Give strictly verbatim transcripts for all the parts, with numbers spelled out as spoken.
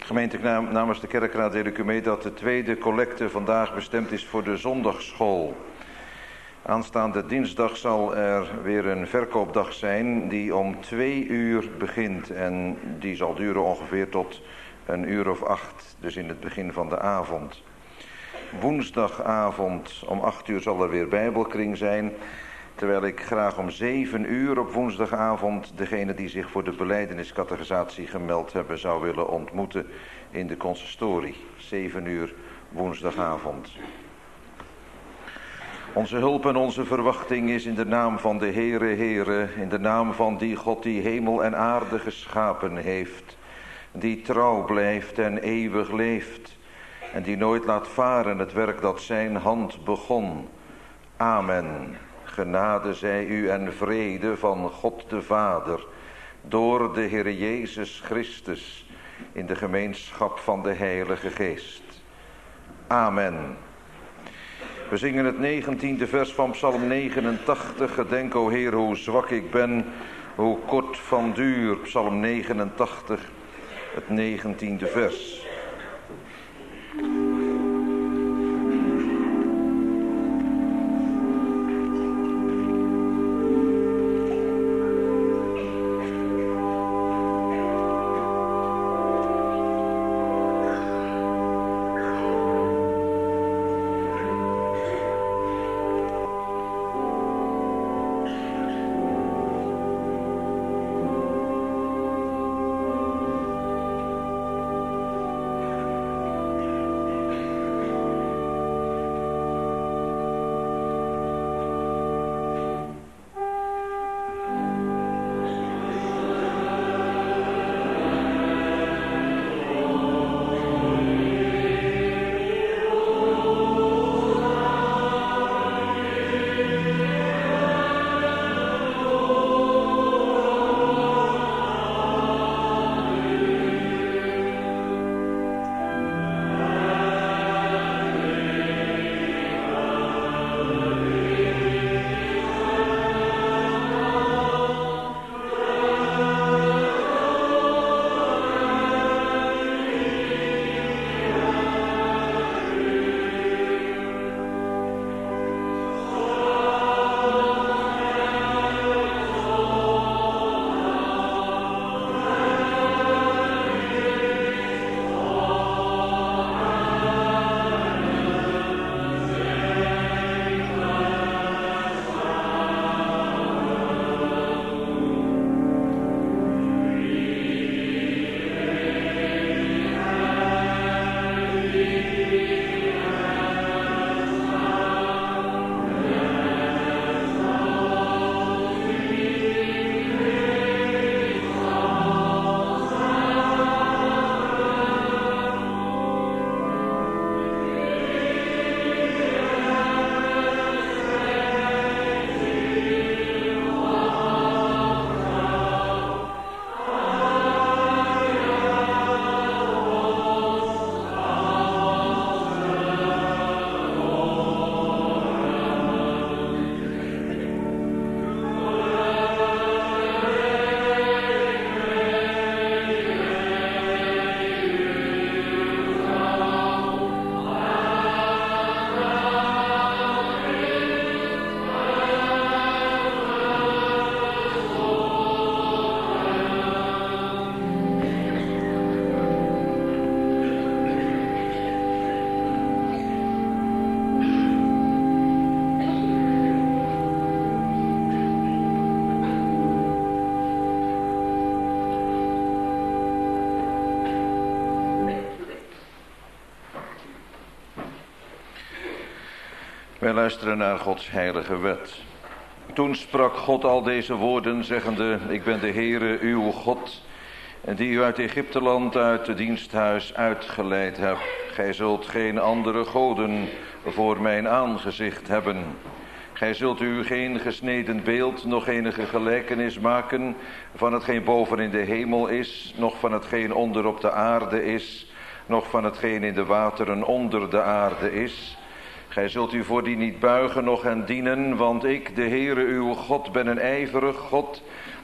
Gemeente, namens de kerkraad deel ik u mee dat de tweede collecte vandaag bestemd is voor de zondagsschool. Aanstaande dinsdag zal er weer een verkoopdag zijn die om twee uur begint. En die zal duren ongeveer tot een uur of acht, dus in het begin van de avond. Woensdagavond om acht uur zal er weer bijbelkring zijn. Terwijl ik graag om zeven uur op woensdagavond degene die zich voor de belijdeniscatechisatie gemeld hebben zou willen ontmoeten in de consistorie. zeven uur woensdagavond. Onze hulp en onze verwachting is in de naam van de Heere, Heere, in de naam van die God die hemel en aarde geschapen heeft, die trouw blijft en eeuwig leeft en die nooit laat varen het werk dat zijn hand begon. Amen. Genade zij u en vrede van God de Vader, door de Heere Jezus Christus, in de gemeenschap van de Heilige Geest. Amen. We zingen het negentiende vers van Psalm negenentachtig. Gedenk, o Heer, hoe zwak ik ben, hoe kort van duur. Psalm negenentachtig, het negentiende vers. Wij luisteren naar Gods heilige wet. Toen sprak God al deze woorden, zeggende: Ik ben de Heere, uw God, die u uit Egypteland, uit het diensthuis uitgeleid hebt. Gij zult geen andere goden voor mijn aangezicht hebben. Gij zult u geen gesneden beeld, nog enige gelijkenis maken van hetgeen boven in de hemel is, nog van hetgeen onder op de aarde is, nog van hetgeen in de wateren onder de aarde is. Gij zult u voor die niet buigen, noch hen dienen, want ik, de Heere uw God, ben een ijverig God,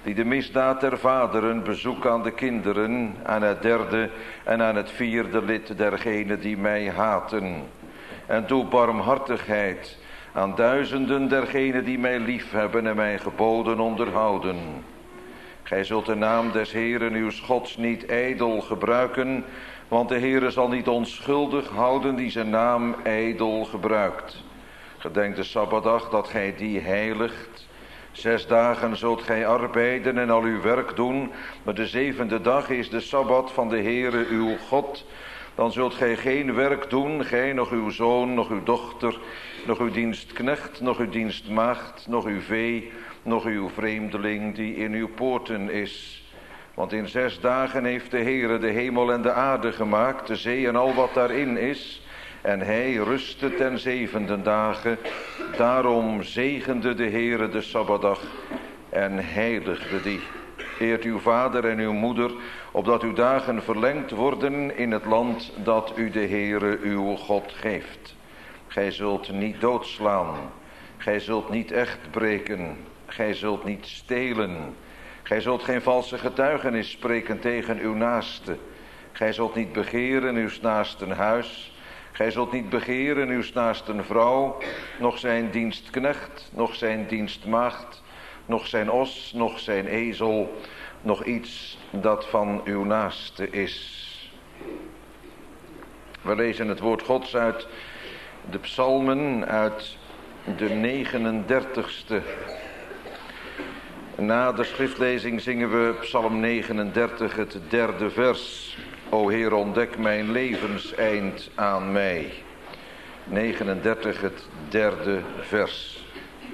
die de misdaad der vaderen bezoek aan de kinderen, aan het derde en aan het vierde lid dergenen die mij haten. En doe barmhartigheid aan duizenden dergenen die mij liefhebben en mijn geboden onderhouden. Gij zult de naam des Heeren uws Gods niet ijdel gebruiken, want de Heere zal niet onschuldig houden die zijn naam ijdel gebruikt. Gedenk de Sabbatdag dat gij die heiligt. Zes dagen zult gij arbeiden en al uw werk doen, maar de zevende dag is de Sabbat van de Heere uw God. Dan zult gij geen werk doen, gij, nog uw zoon, nog uw dochter, nog uw dienstknecht, nog uw dienstmaagd, nog uw vee, nog uw vreemdeling die in uw poorten is. Want in zes dagen heeft de Heere de hemel en de aarde gemaakt, de zee en al wat daarin is. En hij rustte ten zevende dagen. Daarom zegende de Heere de Sabbatdag en heiligde die. Eert uw vader en uw moeder, opdat uw dagen verlengd worden in het land dat u de Heere uw God geeft. Gij zult niet doodslaan, gij zult niet echt breken, gij zult niet stelen. Gij zult geen valse getuigenis spreken tegen uw naaste. Gij zult niet begeren uw naasten huis. Gij zult niet begeren uw naasten vrouw, nog zijn dienstknecht, nog zijn dienstmaagd, nog zijn os, nog zijn ezel, nog iets dat van uw naaste is. We lezen het woord Gods uit de psalmen, uit de negenendertigste. Na de schriftlezing zingen we psalm negenendertig, het derde vers. O Heer, ontdek mijn levenseind aan mij. negenendertig, het derde vers.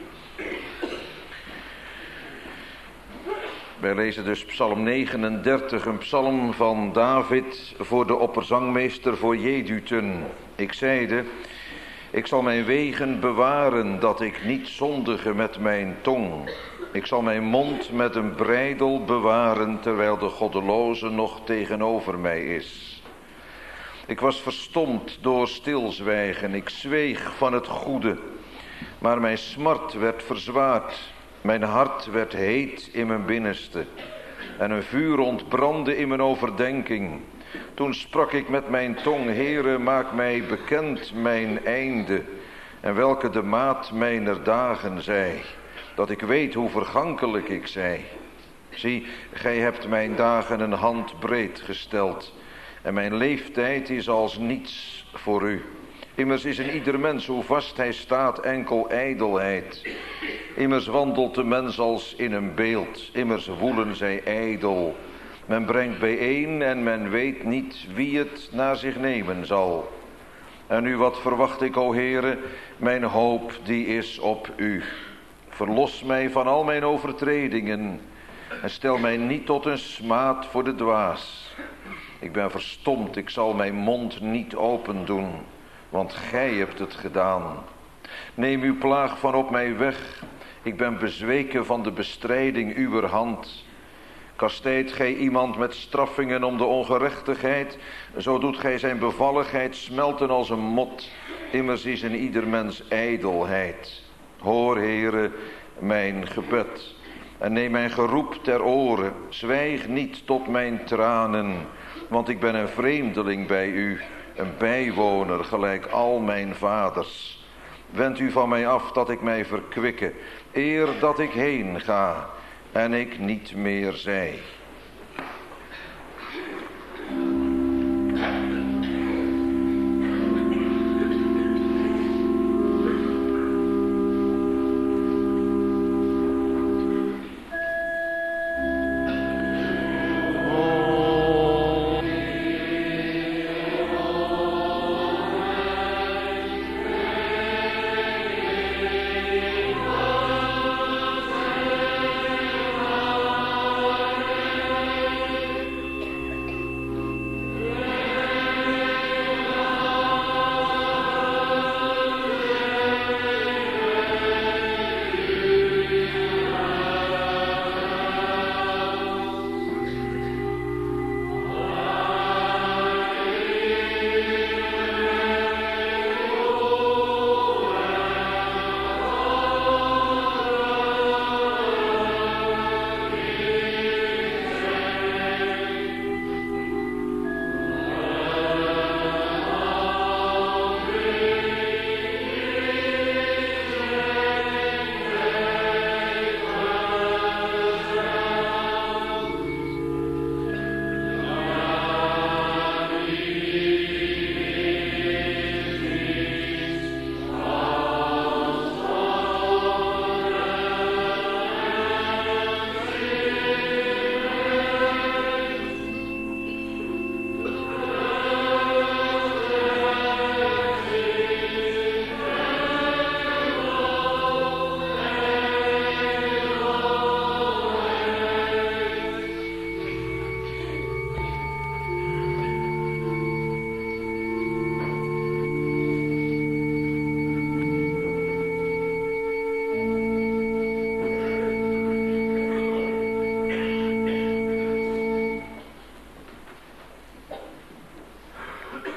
Wij lezen dus psalm negenendertig, een psalm van David voor de opperzangmeester voor Jedutun. Ik zeide, ik zal mijn wegen bewaren, dat ik niet zondige met mijn tong. Ik zal mijn mond met een breidel bewaren, terwijl de goddeloze nog tegenover mij is. Ik was verstomd door stilzwijgen, ik zweeg van het goede, maar mijn smart werd verzwaard. Mijn hart werd heet in mijn binnenste en een vuur ontbrandde in mijn overdenking. Toen sprak ik met mijn tong, Heere, maak mij bekend mijn einde en welke de maat mijner dagen zij, dat ik weet hoe vergankelijk ik zij. Zie, gij hebt mijn dagen een handbreed gesteld en mijn leeftijd is als niets voor u. Immers is in ieder mens, hoe vast hij staat, enkel ijdelheid. Immers wandelt de mens als in een beeld, immers woelen zij ijdel. Men brengt bijeen en men weet niet wie het naar zich nemen zal. En nu wat verwacht ik, o Heere, mijn hoop die is op u. Verlos mij van al mijn overtredingen en stel mij niet tot een smaad voor de dwaas. Ik ben verstomd, ik zal mijn mond niet open doen, want gij hebt het gedaan. Neem uw plaag van op mij weg, ik ben bezweken van de bestrijding uwer hand. Kastijdt gij iemand met straffingen om de ongerechtigheid, zo doet gij zijn bevalligheid smelten als een mot. Immers is in ieder mens ijdelheid. Hoor, Heere, mijn gebed en neem mijn geroep ter oren. Zwijg niet tot mijn tranen, want ik ben een vreemdeling bij u, een bijwoner gelijk al mijn vaders. Wend u van mij af dat ik mij verkwikke, eer dat ik heen ga en ik niet meer zij.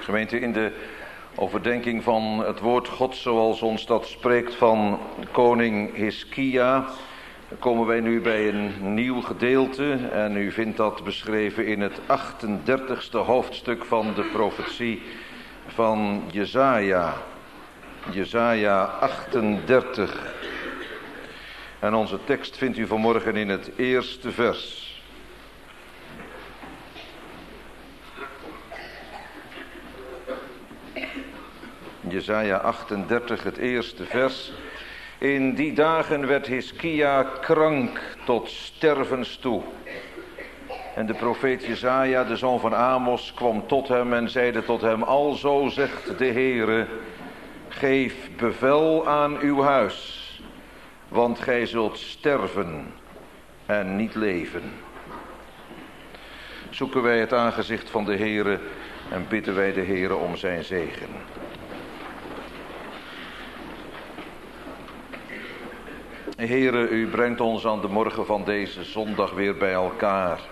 Gemeente, in de overdenking van het woord God zoals ons dat spreekt van koning Hiskia, komen wij nu bij een nieuw gedeelte en u vindt dat beschreven in het achtendertigste hoofdstuk van de profetie van Jesaja. Jesaja achtendertig. En onze tekst vindt u vanmorgen in het eerste vers. Jesaja achtendertig, het eerste vers. In die dagen werd Hiskia krank tot stervens toe. En de profeet Jesaja, de zoon van Amos, kwam tot hem en zeide tot hem: Alzo zegt de Heere, geef bevel aan uw huis, want gij zult sterven en niet leven. Zoeken wij het aangezicht van de Heere en bidden wij de Heere om zijn zegen. Heere, u brengt ons aan de morgen van deze zondag weer bij elkaar.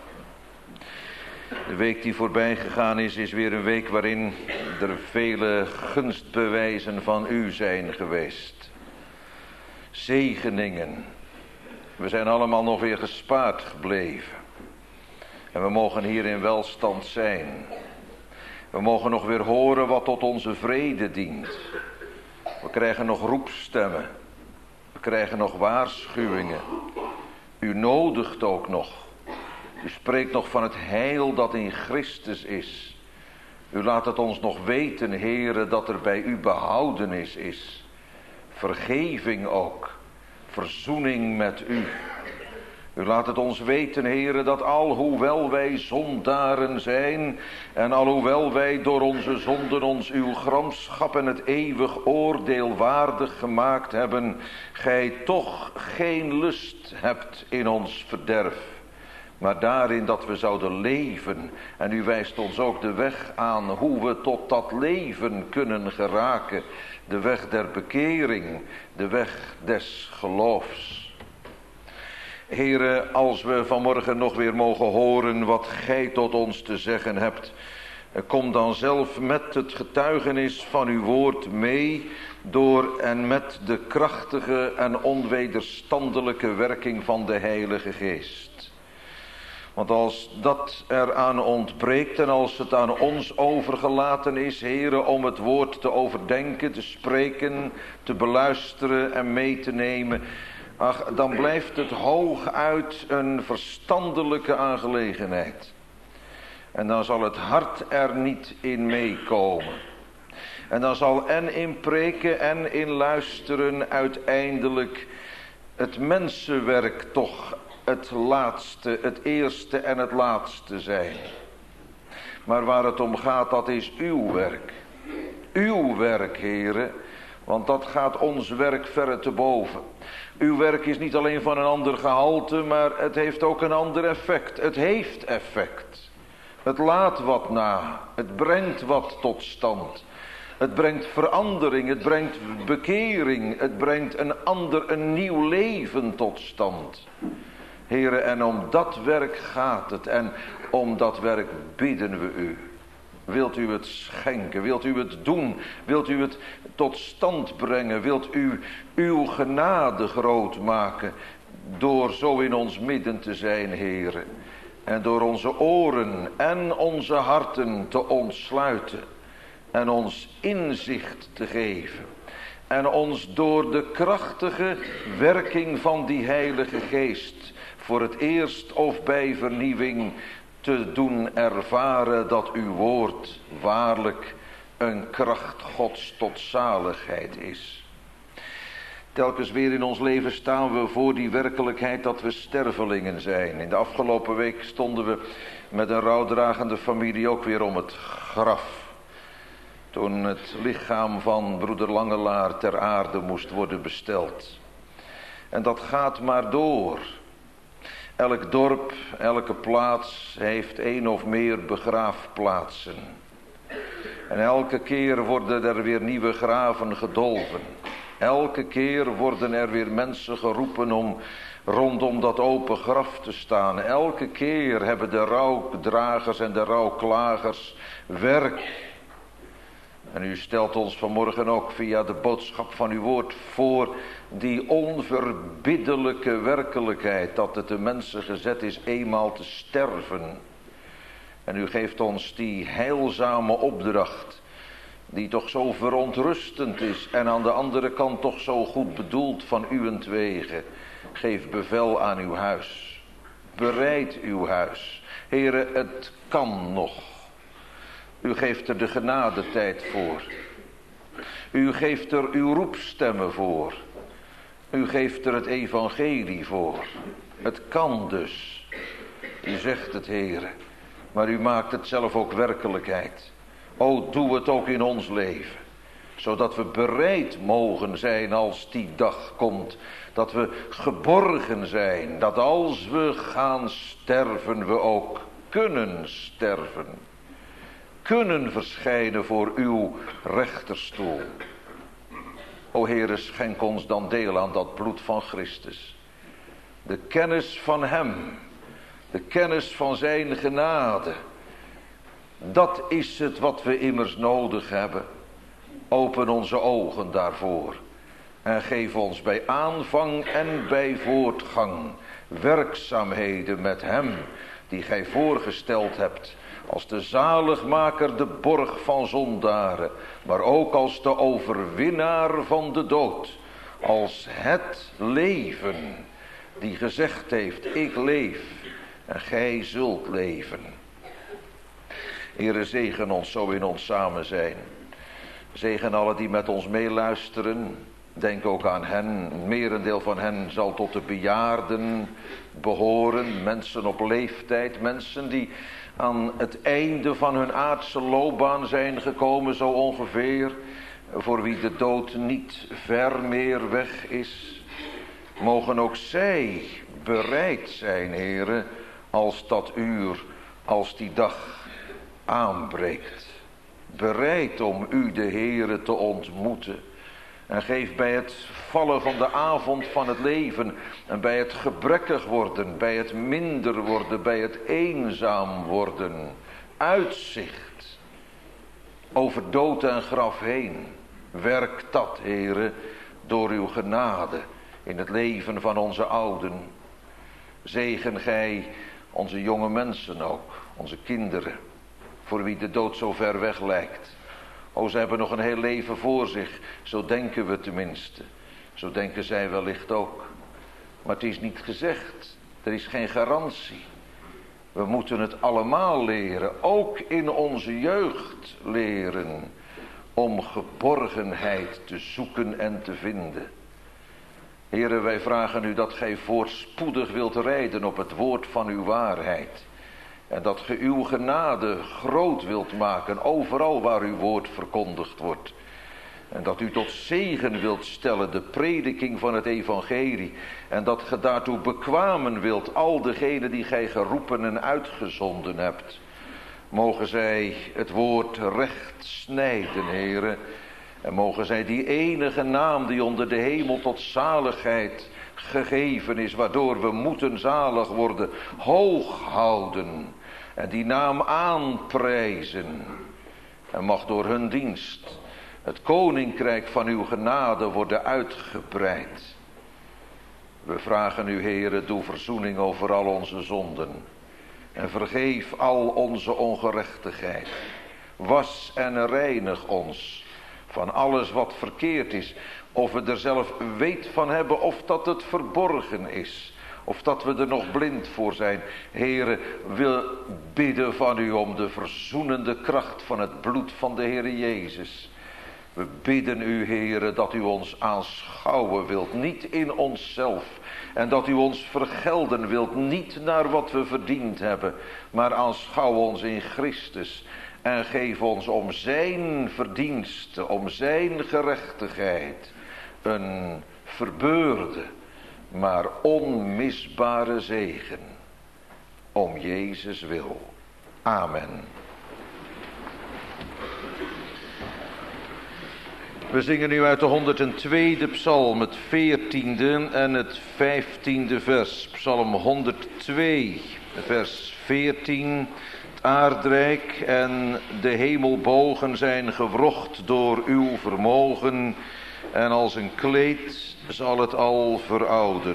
De week die voorbij gegaan is, is weer een week waarin er vele gunstbewijzen van u zijn geweest. Zegeningen. We zijn allemaal nog weer gespaard gebleven. En we mogen hier in welstand zijn. We mogen nog weer horen wat tot onze vrede dient. We krijgen nog roepstemmen. We krijgen nog waarschuwingen. U nodigt ook nog. U spreekt nog van het heil dat in Christus is. U laat het ons nog weten, Heere, dat er bij u behoudenis is. Vergeving ook. Verzoening met u. U laat het ons weten, Heere, dat alhoewel wij zondaren zijn en alhoewel wij door onze zonden ons uw gramschap en het eeuwig oordeel waardig gemaakt hebben, gij toch geen lust hebt in ons verderf, maar daarin dat we zouden leven. En u wijst ons ook de weg aan hoe we tot dat leven kunnen geraken. De weg der bekering, de weg des geloofs. Heere, als we vanmorgen nog weer mogen horen wat gij tot ons te zeggen hebt, kom dan zelf met het getuigenis van uw woord mee, door en met de krachtige en onwederstandelijke werking van de Heilige Geest. Want als dat eraan ontbreekt en als het aan ons overgelaten is, Heere, om het woord te overdenken, te spreken, te beluisteren en mee te nemen, ach, dan blijft het hooguit een verstandelijke aangelegenheid. En dan zal het hart er niet in meekomen. En dan zal en in preken en in luisteren uiteindelijk het mensenwerk toch het laatste, het eerste en het laatste zijn. Maar waar het om gaat, dat is uw werk. Uw werk, Heere, want dat gaat ons werk verre te boven. Uw werk is niet alleen van een ander gehalte, maar het heeft ook een ander effect. Het heeft effect. Het laat wat na. Het brengt wat tot stand. Het brengt verandering. Het brengt bekering. Het brengt een ander, een nieuw leven tot stand. Heere, en om dat werk gaat het. En om dat werk bidden we u. Wilt u het schenken? Wilt u het doen? Wilt u het tot stand brengen? Wilt u uw genade groot maken? Door zo in ons midden te zijn, Heere. En door onze oren en onze harten te ontsluiten. En ons inzicht te geven. En ons door de krachtige werking van die Heilige Geest voor het eerst of bij vernieuwing te doen ervaren dat uw woord waarlijk een kracht Gods tot zaligheid is. Telkens weer in ons leven staan we voor die werkelijkheid dat we stervelingen zijn. In de afgelopen week stonden we met een rouwdragende familie ook weer om het graf. Toen het lichaam van broeder Langelaar ter aarde moest worden besteld. En dat gaat maar door. Elk dorp, elke plaats heeft één of meer begraafplaatsen. En elke keer worden er weer nieuwe graven gedolven. Elke keer worden er weer mensen geroepen om rondom dat open graf te staan. Elke keer hebben de rouwdragers en de rouwklagers werk En u stelt ons vanmorgen ook via de boodschap van uw woord voor die onverbiddelijke werkelijkheid dat het de mensen gezet is eenmaal te sterven. En u geeft ons die heilzame opdracht die toch zo verontrustend is en aan de andere kant toch zo goed bedoeld van uwentwege. Geef bevel aan uw huis. Bereid uw huis. Here, het kan nog. U geeft er de genadetijd voor. U geeft er uw roepstemmen voor. U geeft er het evangelie voor. Het kan dus. U zegt het, Heere. Maar u maakt het zelf ook werkelijkheid. O, doe het ook in ons leven. Zodat we bereid mogen zijn als die dag komt. Dat we geborgen zijn. Dat als we gaan sterven, we ook kunnen sterven. Kunnen verschijnen voor uw rechterstoel. O Heere, schenk ons dan deel aan dat bloed van Christus. De kennis van hem. De kennis van zijn genade. Dat is het wat we immers nodig hebben. Open onze ogen daarvoor. En geef ons bij aanvang en bij voortgang werkzaamheden met hem die gij voorgesteld hebt. Als de zaligmaker, de borg van zondaren. Maar ook als de overwinnaar van de dood. Als het leven die gezegd heeft, ik leef en gij zult leven. Heere, zegen ons zo in ons samen zijn. Zegen alle die met ons meeluisteren. Denk ook aan hen. Een merendeel van hen zal tot de bejaarden behoren. Mensen op leeftijd. Mensen die aan het einde van hun aardse loopbaan zijn gekomen, zo ongeveer. Voor wie de dood niet ver meer weg is. Mogen ook zij bereid zijn, Heere, als dat uur, als die dag aanbreekt. Bereid om u, de Heere, te ontmoeten. En geef bij het vallen van de avond van het leven en bij het gebrekkig worden, bij het minder worden, bij het eenzaam worden, uitzicht over dood en graf heen. Werk dat, Heere, door uw genade in het leven van onze ouden. Zegen gij onze jonge mensen ook, onze kinderen, voor wie de dood zo ver weg lijkt. O, ze hebben nog een heel leven voor zich. Zo denken we tenminste. Zo denken zij wellicht ook. Maar het is niet gezegd. Er is geen garantie. We moeten het allemaal leren. Ook in onze jeugd leren. Om geborgenheid te zoeken en te vinden. Heren, wij vragen u dat gij voorspoedig wilt rijden op het woord van uw waarheid. En dat ge uw genade groot wilt maken overal waar uw woord verkondigd wordt. En dat u tot zegen wilt stellen de prediking van het evangelie. En dat ge daartoe bekwamen wilt al degenen die gij geroepen en uitgezonden hebt. Mogen zij het woord recht snijden, Heere. En mogen zij die enige naam die onder de hemel tot zaligheid gegeven is, waardoor we moeten zalig worden, hoog houden. En die naam aanprijzen. En mag door hun dienst het koninkrijk van uw genade worden uitgebreid. We vragen u, Heere, doe verzoening over al onze zonden. En vergeef al onze ongerechtigheid. Was en reinig ons van alles wat verkeerd is. Of we er zelf weet van hebben of dat het verborgen is. Of dat we er nog blind voor zijn. Heere, wil bidden van u om de verzoenende kracht van het bloed van de Heere Jezus. We bidden u, Heere, dat u ons aanschouwen wilt, niet in onszelf. En dat u ons vergelden wilt, niet naar wat we verdiend hebben. Maar aanschouw ons in Christus. En geef ons om zijn verdienste, om zijn gerechtigheid, een verbeurde, maar onmisbare zegen. Om Jezus wil. Amen. We zingen nu uit de honderdtweede psalm, het veertiende en het vijftiende vers. Psalm honderdtwee, vers veertien Het aardrijk en de hemelbogen zijn gewrocht door uw vermogen, en als een kleed zal het al verouden.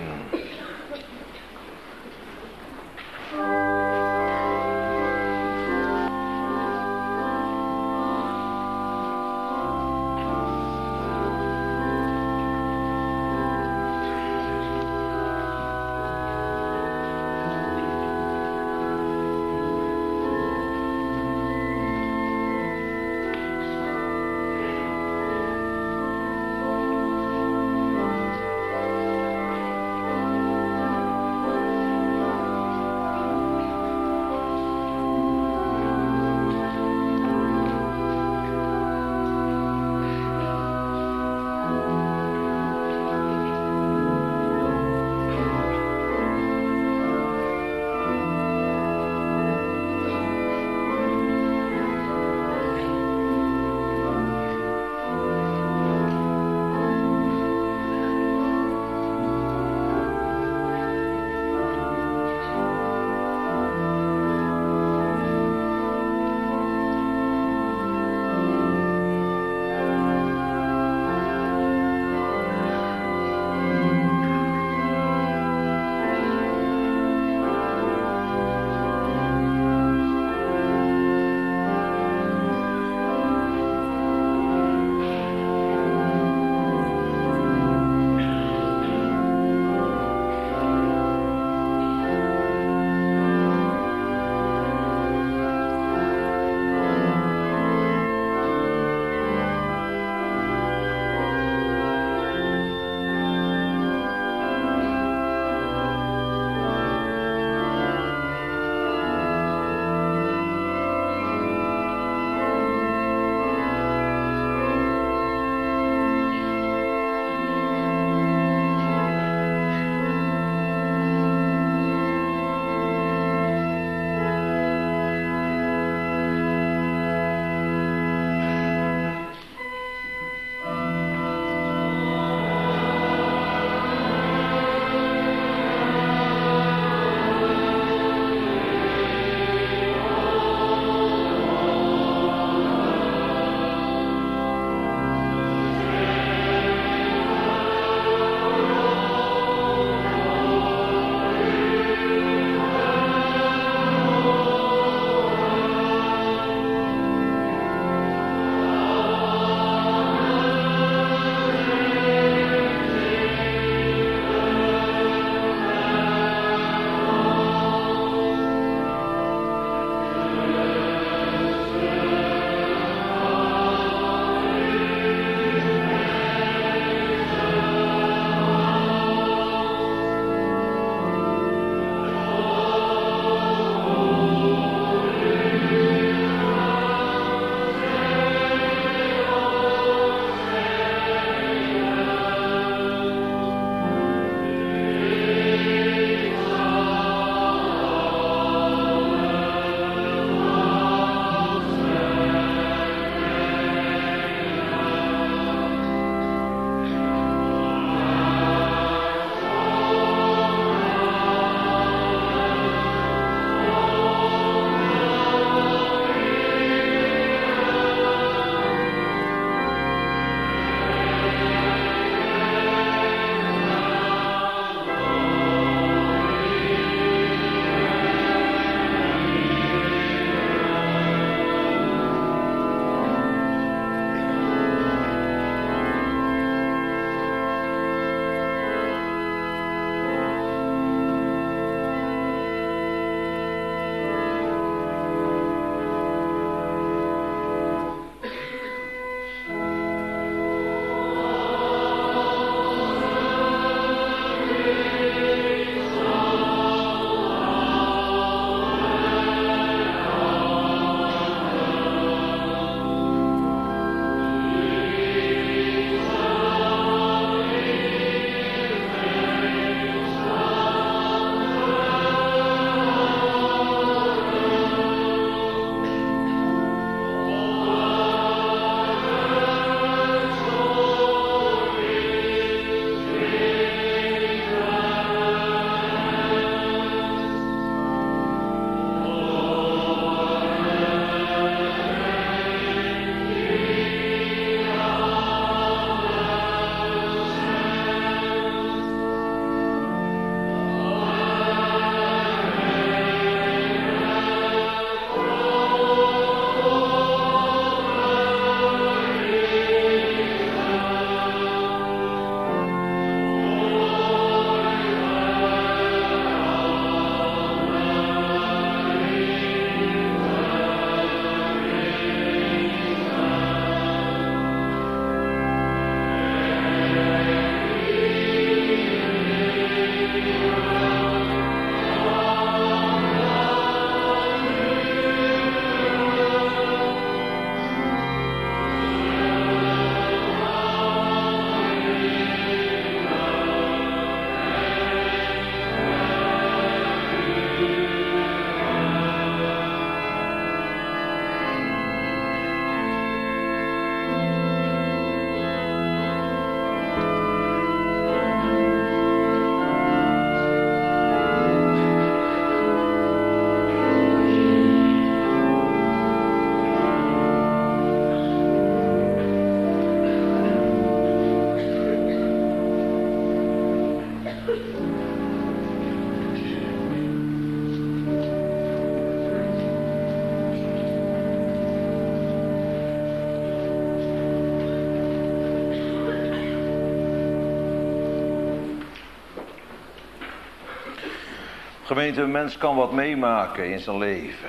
Gemeente, een mens kan wat meemaken in zijn leven.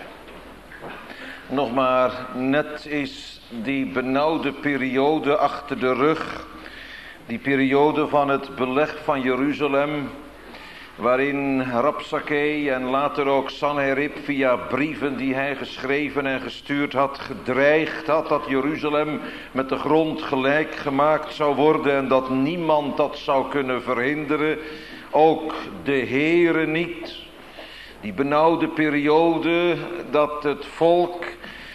Nog maar net is die benauwde periode achter de rug. Die periode van het beleg van Jeruzalem, waarin Rabsakeh en later ook Sanherib via brieven die hij geschreven en gestuurd had, gedreigd had dat Jeruzalem met de grond gelijk gemaakt zou worden en dat niemand dat zou kunnen verhinderen, ook de Heere niet. Die benauwde periode dat het volk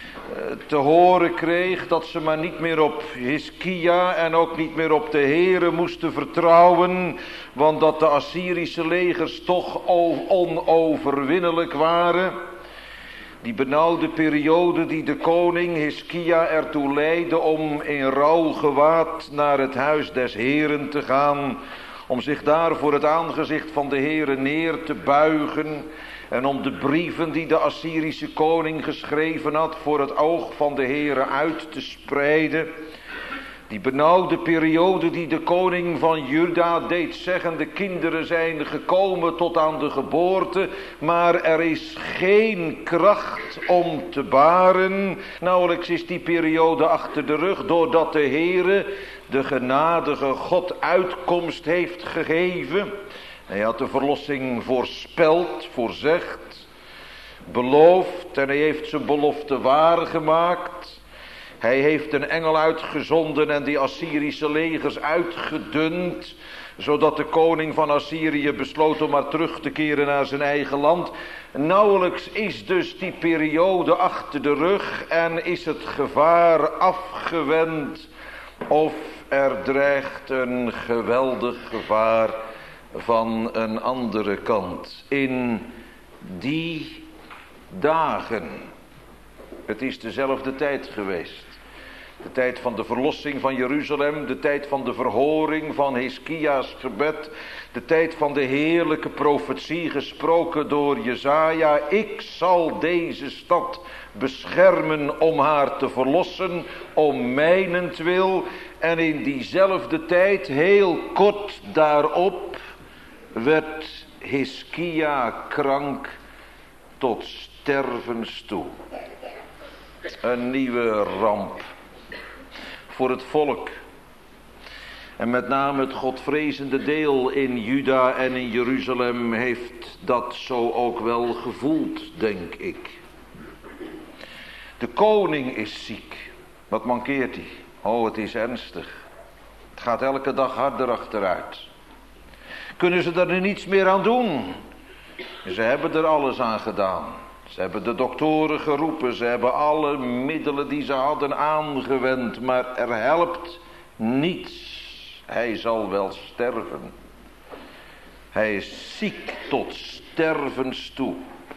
te horen kreeg dat ze maar niet meer op Hiskia en ook niet meer op de Heere moesten vertrouwen, want dat de Assyrische legers toch onoverwinnelijk waren. Die benauwde periode die de koning Hiskia ertoe leidde om in rouwgewaad naar het huis des Heeren te gaan, om zich daar voor het aangezicht van de Heere neer te buigen en om de brieven die de Assyrische koning geschreven had voor het oog van de Heere uit te spreiden. Die benauwde periode die de koning van Juda deed zeggen, de kinderen zijn gekomen tot aan de geboorte, maar er is geen kracht om te baren. Nauwelijks is die periode achter de rug, doordat de Heere, de genadige God, uitkomst heeft gegeven. Hij had de verlossing voorspeld, voorzegd, beloofd en hij heeft zijn belofte waargemaakt. Hij heeft een engel uitgezonden en die Assyrische legers uitgedund, zodat de koning van Assyrië besloot om maar terug te keren naar zijn eigen land. Nauwelijks is dus die periode achter de rug en is het gevaar afgewend of er dreigt een geweldig gevaar van een andere kant. In die dagen, het is dezelfde tijd geweest. De tijd van de verlossing van Jeruzalem, de tijd van de verhoring van Hiskia's gebed, de tijd van de heerlijke profetie gesproken door Jesaja. Ik zal deze stad beschermen om haar te verlossen, om mijnentwil. En in diezelfde tijd, heel kort daarop, werd Hiskia krank tot stervens toe. Een nieuwe ramp voor het volk. En met name het godvrezende deel in Juda en in Jeruzalem heeft dat zo ook wel gevoeld, denk ik. De koning is ziek. Wat mankeert hij? Oh, het is ernstig. Het gaat elke dag harder achteruit. Kunnen ze er nu niets meer aan doen? Ze hebben er alles aan gedaan. Ze hebben de doktoren geroepen. Ze hebben alle middelen die ze hadden aangewend. Maar er helpt niets. Hij zal wel sterven. Hij is ziek tot stervens toe.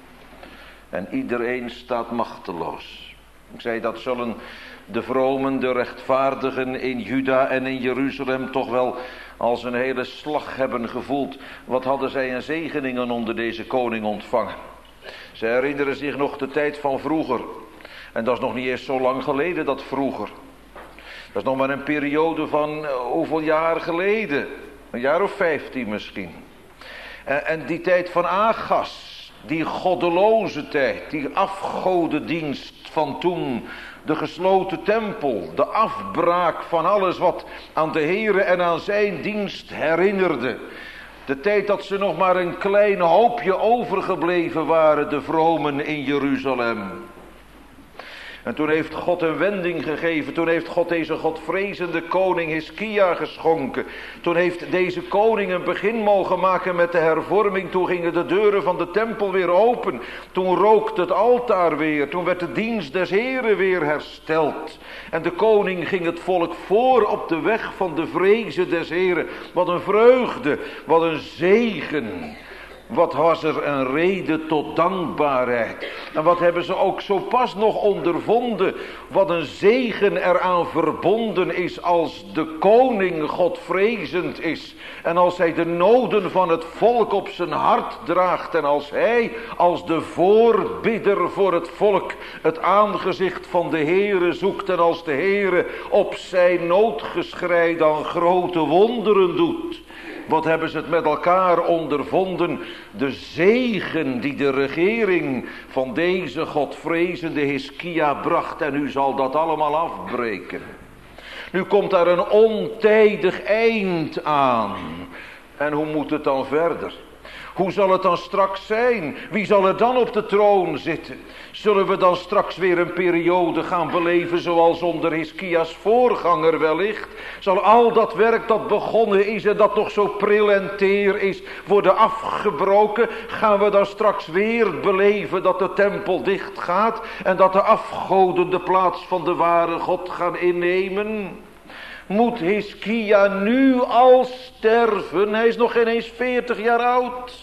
En iedereen staat machteloos. Ik zei, dat zullen de vromen, de rechtvaardigen in Juda en in Jeruzalem toch wel als een hele slag hebben gevoeld. Wat hadden zij een zegeningen onder deze koning ontvangen. Ze herinneren zich nog de tijd van vroeger. En dat is nog niet eens zo lang geleden, dat vroeger. Dat is nog maar een periode van uh, hoeveel jaar geleden? Een jaar of vijftien misschien. En, en die tijd van Agas, die goddeloze tijd, die afgodendienst van toen, de gesloten tempel, de afbraak van alles wat aan de Heere en aan zijn dienst herinnerde. De tijd dat ze nog maar een klein hoopje overgebleven waren, de vromen in Jeruzalem. En toen heeft God een wending gegeven. Toen heeft God deze godvrezende koning Hiskia geschonken. Toen heeft deze koning een begin mogen maken met de hervorming. Toen gingen de deuren van de tempel weer open. Toen rookte het altaar weer. Toen werd de dienst des Heren weer hersteld. En de koning ging het volk voor op de weg van de vrezen des Heren. Wat een vreugde, wat een zegen. Wat was er een reden tot dankbaarheid. En wat hebben ze ook zo pas nog ondervonden. Wat een zegen eraan verbonden is als de koning godvrezend is. En als hij de noden van het volk op zijn hart draagt. En als hij als de voorbidder voor het volk het aangezicht van de Heere zoekt. En als de Heere op zijn noodgeschrei dan grote wonderen doet. Wat hebben ze het met elkaar ondervonden? De zegen die de regering van deze godvrezende Hiskia bracht. En nu zal dat allemaal afbreken. Nu komt daar een ontijdig eind aan. En hoe moet het dan verder? Hoe zal het dan straks zijn? Wie zal er dan op de troon zitten? Zullen we dan straks weer een periode gaan beleven zoals onder Hiskia's voorganger wellicht? Zal al dat werk dat begonnen is en dat nog zo pril en teer is worden afgebroken? Gaan we dan straks weer beleven dat de tempel dicht gaat en dat de afgoden de plaats van de ware God gaan innemen? Moet Hiskia nu al sterven? Hij is nog geen eens veertig jaar oud.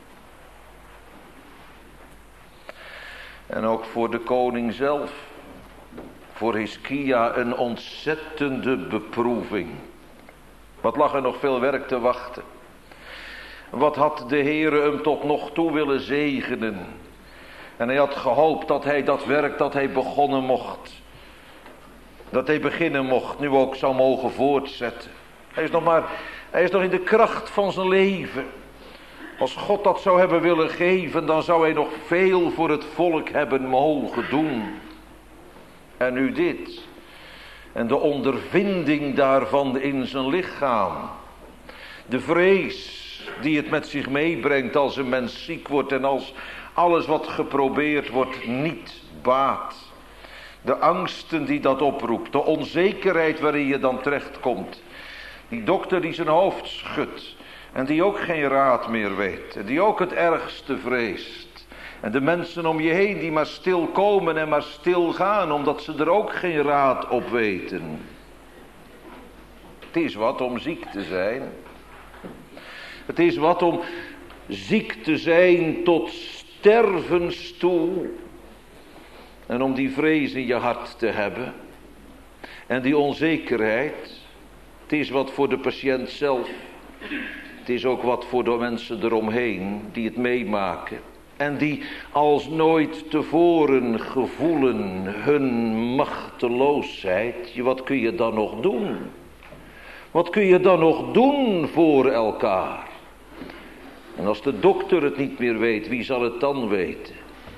En ook voor de koning zelf. Voor Hiskia een ontzettende beproeving. Wat lag er nog veel werk te wachten. Wat had de Heere hem tot nog toe willen zegenen. En hij had gehoopt dat hij dat werk dat hij begonnen mocht. Dat hij beginnen mocht, nu ook zou mogen voortzetten. Hij is nog maar, hij is nog in de kracht van zijn leven. Als God dat zou hebben willen geven, dan zou hij nog veel voor het volk hebben mogen doen. En nu dit. En de ondervinding daarvan in zijn lichaam. De vrees die het met zich meebrengt als een mens ziek wordt en als alles wat geprobeerd wordt niet baat. De angsten die dat oproept, de onzekerheid waarin je dan terechtkomt. Die dokter die zijn hoofd schudt en die ook geen raad meer weet. En die ook het ergste vreest. En de mensen om je heen die maar stil komen en maar stil gaan, omdat ze er ook geen raad op weten. Het is wat om ziek te zijn. Het is wat om ziek te zijn tot stervens toe. En om die vrees in je hart te hebben. En die onzekerheid. Het is wat voor de patiënt zelf. Het is ook wat voor de mensen eromheen die het meemaken. En die als nooit tevoren gevoelen hun machteloosheid. Wat kun je dan nog doen? Wat kun je dan nog doen voor elkaar? En als de dokter het niet meer weet, wie zal het dan weten?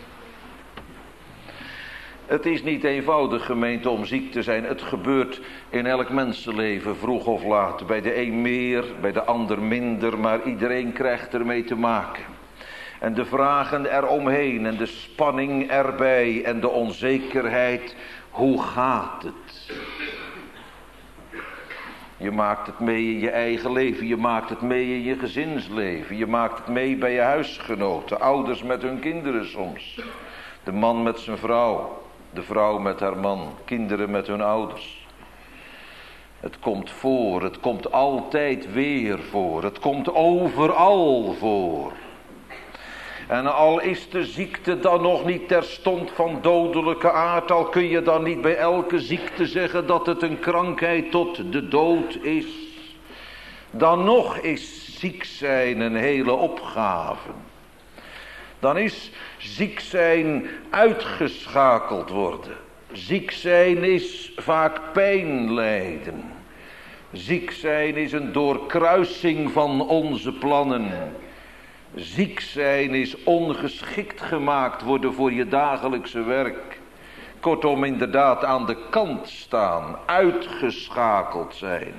Het is niet eenvoudig, gemeente, om ziek te zijn. Het gebeurt in elk mensenleven, vroeg of laat. Bij de een meer, bij de ander minder, maar iedereen krijgt ermee te maken. En de vragen eromheen en de spanning erbij en de onzekerheid. Hoe gaat het? Je maakt het mee in je eigen leven, je maakt het mee in je gezinsleven. Je maakt het mee bij je huisgenoten, ouders met hun kinderen soms. De man met zijn vrouw, de vrouw met haar man, kinderen met hun ouders. Het komt voor, het komt altijd weer voor, het komt overal voor. En al is de ziekte dan nog niet terstond van dodelijke aard, al kun je dan niet bij elke ziekte zeggen dat het een krankheid tot de dood is. Dan nog is ziek zijn een hele opgave. Dan is ziek zijn uitgeschakeld worden. Ziek zijn is vaak pijn lijden. Ziek zijn is een doorkruising van onze plannen. Ziek zijn is ongeschikt gemaakt worden voor je dagelijkse werk. Kortom, inderdaad aan de kant staan, uitgeschakeld zijn.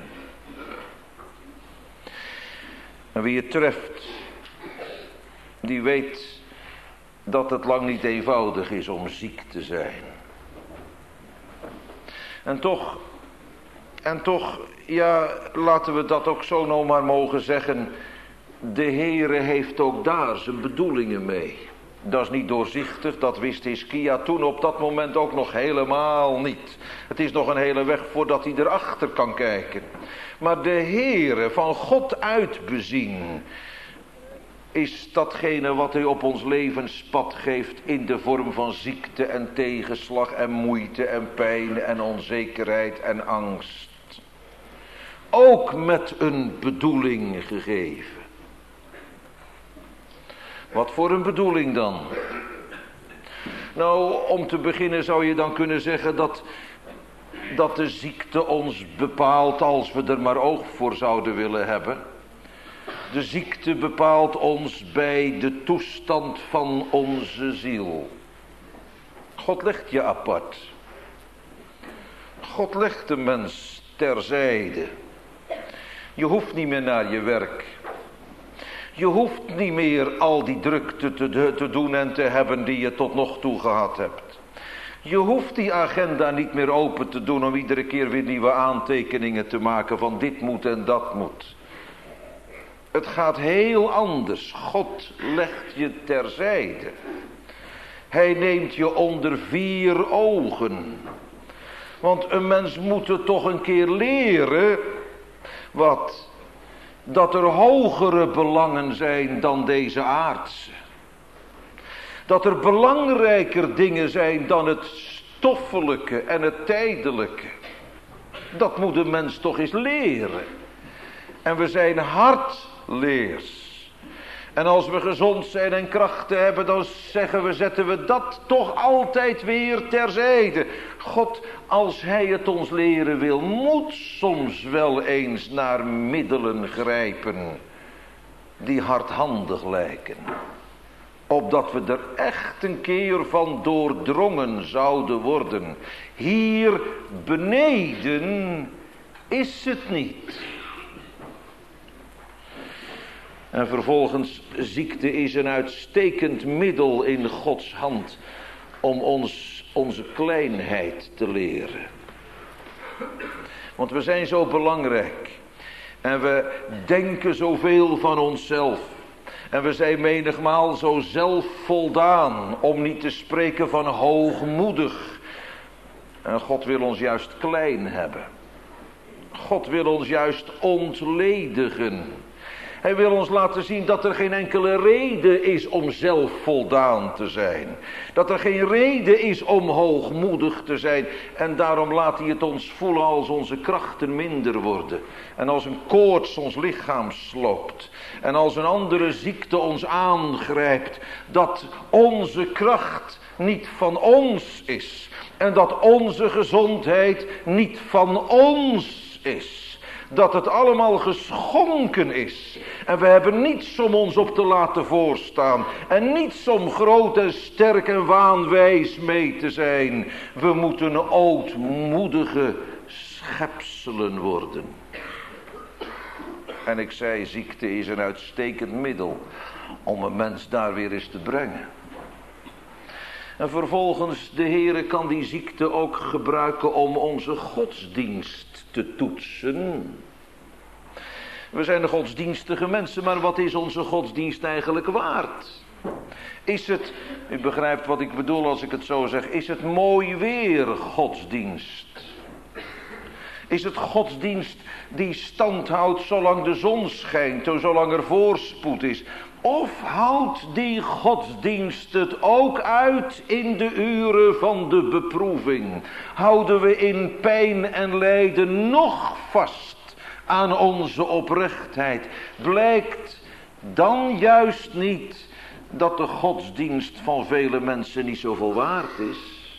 En wie het treft, die weet dat het lang niet eenvoudig is om ziek te zijn. En toch, en toch, ja, laten we dat ook zo nou maar mogen zeggen. De Heere heeft ook daar zijn bedoelingen mee. Dat is niet doorzichtig, dat wist Hiskia toen op dat moment ook nog helemaal niet. Het is nog een hele weg voordat hij erachter kan kijken. Maar de Heere, van God uit bezien, is datgene wat hij op ons levenspad geeft in de vorm van ziekte en tegenslag en moeite en pijn en onzekerheid en angst. Ook met een bedoeling gegeven. Wat voor een bedoeling dan? Nou, om te beginnen zou je dan kunnen zeggen dat, dat de ziekte ons bepaalt als we er maar oog voor zouden willen hebben. De ziekte bepaalt ons bij de toestand van onze ziel. God legt je apart. God legt de mens terzijde. Je hoeft niet meer naar je werk. Je hoeft niet meer al die drukte te, te doen en te hebben die je tot nog toe gehad hebt. Je hoeft die agenda niet meer open te doen om iedere keer weer nieuwe aantekeningen te maken van dit moet en dat moet. Het gaat heel anders. God legt je terzijde. Hij neemt je onder vier ogen. Want een mens moet het toch een keer leren. Wat? Dat er hogere belangen zijn dan deze aardse. Dat er belangrijker dingen zijn dan het stoffelijke en het tijdelijke. Dat moet een mens toch eens leren. En we zijn hardleers. En als we gezond zijn en krachten hebben, dan zeggen we, zetten we dat toch altijd weer terzijde. God, als hij het ons leren wil, moet soms wel eens naar middelen grijpen die hardhandig lijken. Opdat we er echt een keer van doordrongen zouden worden. Hier beneden is het niet. En vervolgens, ziekte is een uitstekend middel in Gods hand om ons onze kleinheid te leren. Want we zijn zo belangrijk. En we denken zoveel van onszelf. En we zijn menigmaal zo zelfvoldaan, om niet te spreken van hoogmoedig. En God wil ons juist klein hebben. God wil ons juist ontledigen. Hij wil ons laten zien dat er geen enkele reden is om zelfvoldaan te zijn. Dat er geen reden is om hoogmoedig te zijn. En daarom laat hij het ons voelen als onze krachten minder worden. En als een koorts ons lichaam sloopt. En als een andere ziekte ons aangrijpt. Dat onze kracht niet van ons is. En dat onze gezondheid niet van ons is. Dat het allemaal geschonken is. En we hebben niets om ons op te laten voorstaan. En niets om groot en sterk en waanwijs mee te zijn. We moeten ootmoedige schepselen worden. En ik zei, ziekte is een uitstekend middel om een mens daar weer eens te brengen. En vervolgens, de Heere kan die ziekte ook gebruiken om onze godsdienst te toetsen. We zijn de godsdienstige mensen, maar wat is onze godsdienst eigenlijk waard? Is het, u begrijpt wat ik bedoel als ik het zo zeg, is het mooi weer godsdienst? Is het godsdienst die stand houdt zolang de zon schijnt, zolang er voorspoed is? Of houdt die godsdienst het ook uit in de uren van de beproeving? Houden we in pijn en lijden nog vast aan onze oprechtheid? Blijkt dan juist niet dat de godsdienst van vele mensen niet zoveel waard is?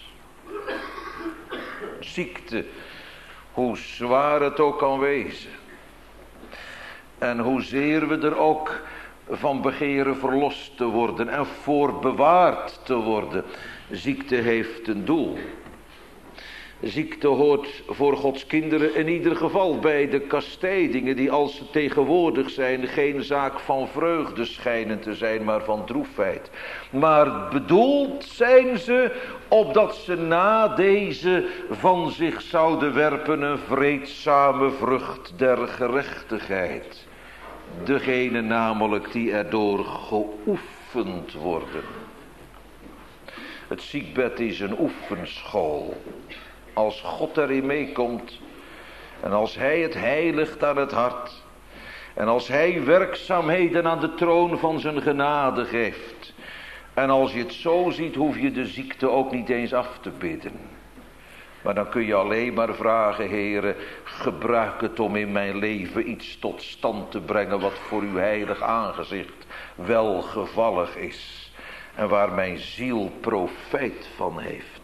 Ziekte, hoe zwaar het ook kan wezen. En hoezeer we er ook van begeren verlost te worden en voor bewaard te worden. Ziekte heeft een doel. Ziekte hoort voor Gods kinderen in ieder geval bij de kastijdingen die als ze tegenwoordig zijn geen zaak van vreugde schijnen te zijn, maar van droefheid. Maar bedoeld zijn ze opdat ze na deze van zich zouden werpen een vreedzame vrucht der gerechtigheid. Degene namelijk die erdoor geoefend worden. Het ziekbed is een oefenschool. Als God erin meekomt en als hij het heiligt aan het hart en als hij werkzaamheden aan de troon van zijn genade geeft en als je het zo ziet, hoef je de ziekte ook niet eens af te bidden. Maar dan kun je alleen maar vragen, Heere, gebruik het om in mijn leven iets tot stand te brengen wat voor uw heilig aangezicht welgevallig is. En waar mijn ziel profijt van heeft.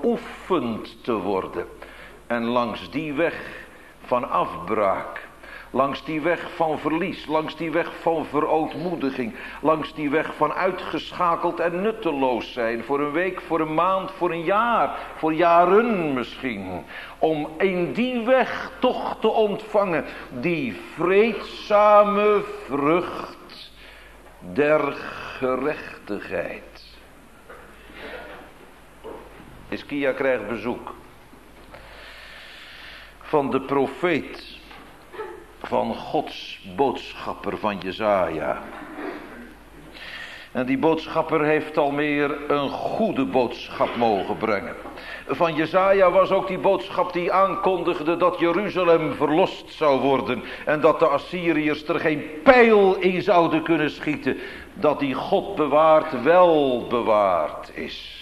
Geoefend te worden. En langs die weg van afbraak, Langs die weg van verlies, langs die weg van verootmoediging, langs die weg van uitgeschakeld en nutteloos zijn. Voor een week, voor een maand, voor een jaar, voor jaren misschien. Om in die weg toch te ontvangen die vreedzame vrucht der gerechtigheid. Hiskia krijgt bezoek van de profeet, van Gods boodschapper, van Jesaja. En die boodschapper heeft al meer een goede boodschap mogen brengen. Van Jesaja was ook die boodschap die aankondigde dat Jeruzalem verlost zou worden. En dat de Assyriërs er geen pijl in zouden kunnen schieten. Dat die God bewaard wel bewaard is.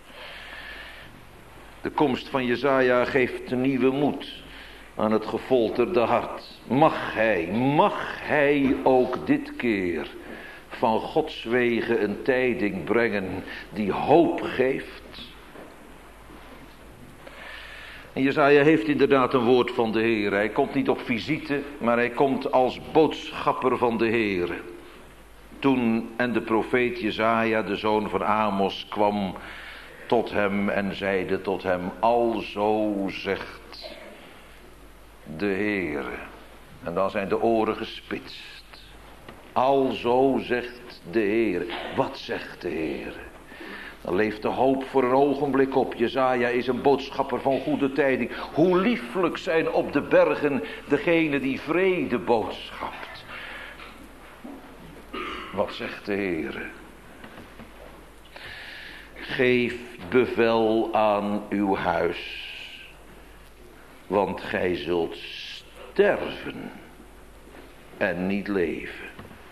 De komst van Jesaja geeft een nieuwe moed aan het gefolterde hart. Mag hij, mag hij ook dit keer van Gods wegen een tijding brengen die hoop geeft? En Jesaja heeft inderdaad een woord van de Heer. Hij komt niet op visite, maar hij komt als boodschapper van de Heer. Toen en de profeet Jesaja, de zoon van Amos, kwam tot hem en zeide tot hem: alzo zegt de Heer. En dan zijn de oren gespitst. Alzo zegt de Heer. Wat zegt de Heer? Dan leeft de hoop voor een ogenblik op. Jesaja is een boodschapper van goede tijding. Hoe lieflijk zijn op de bergen degene die vrede boodschapt. Wat zegt de Heer? Geef bevel aan uw huis, want gij zult sterven en niet leven.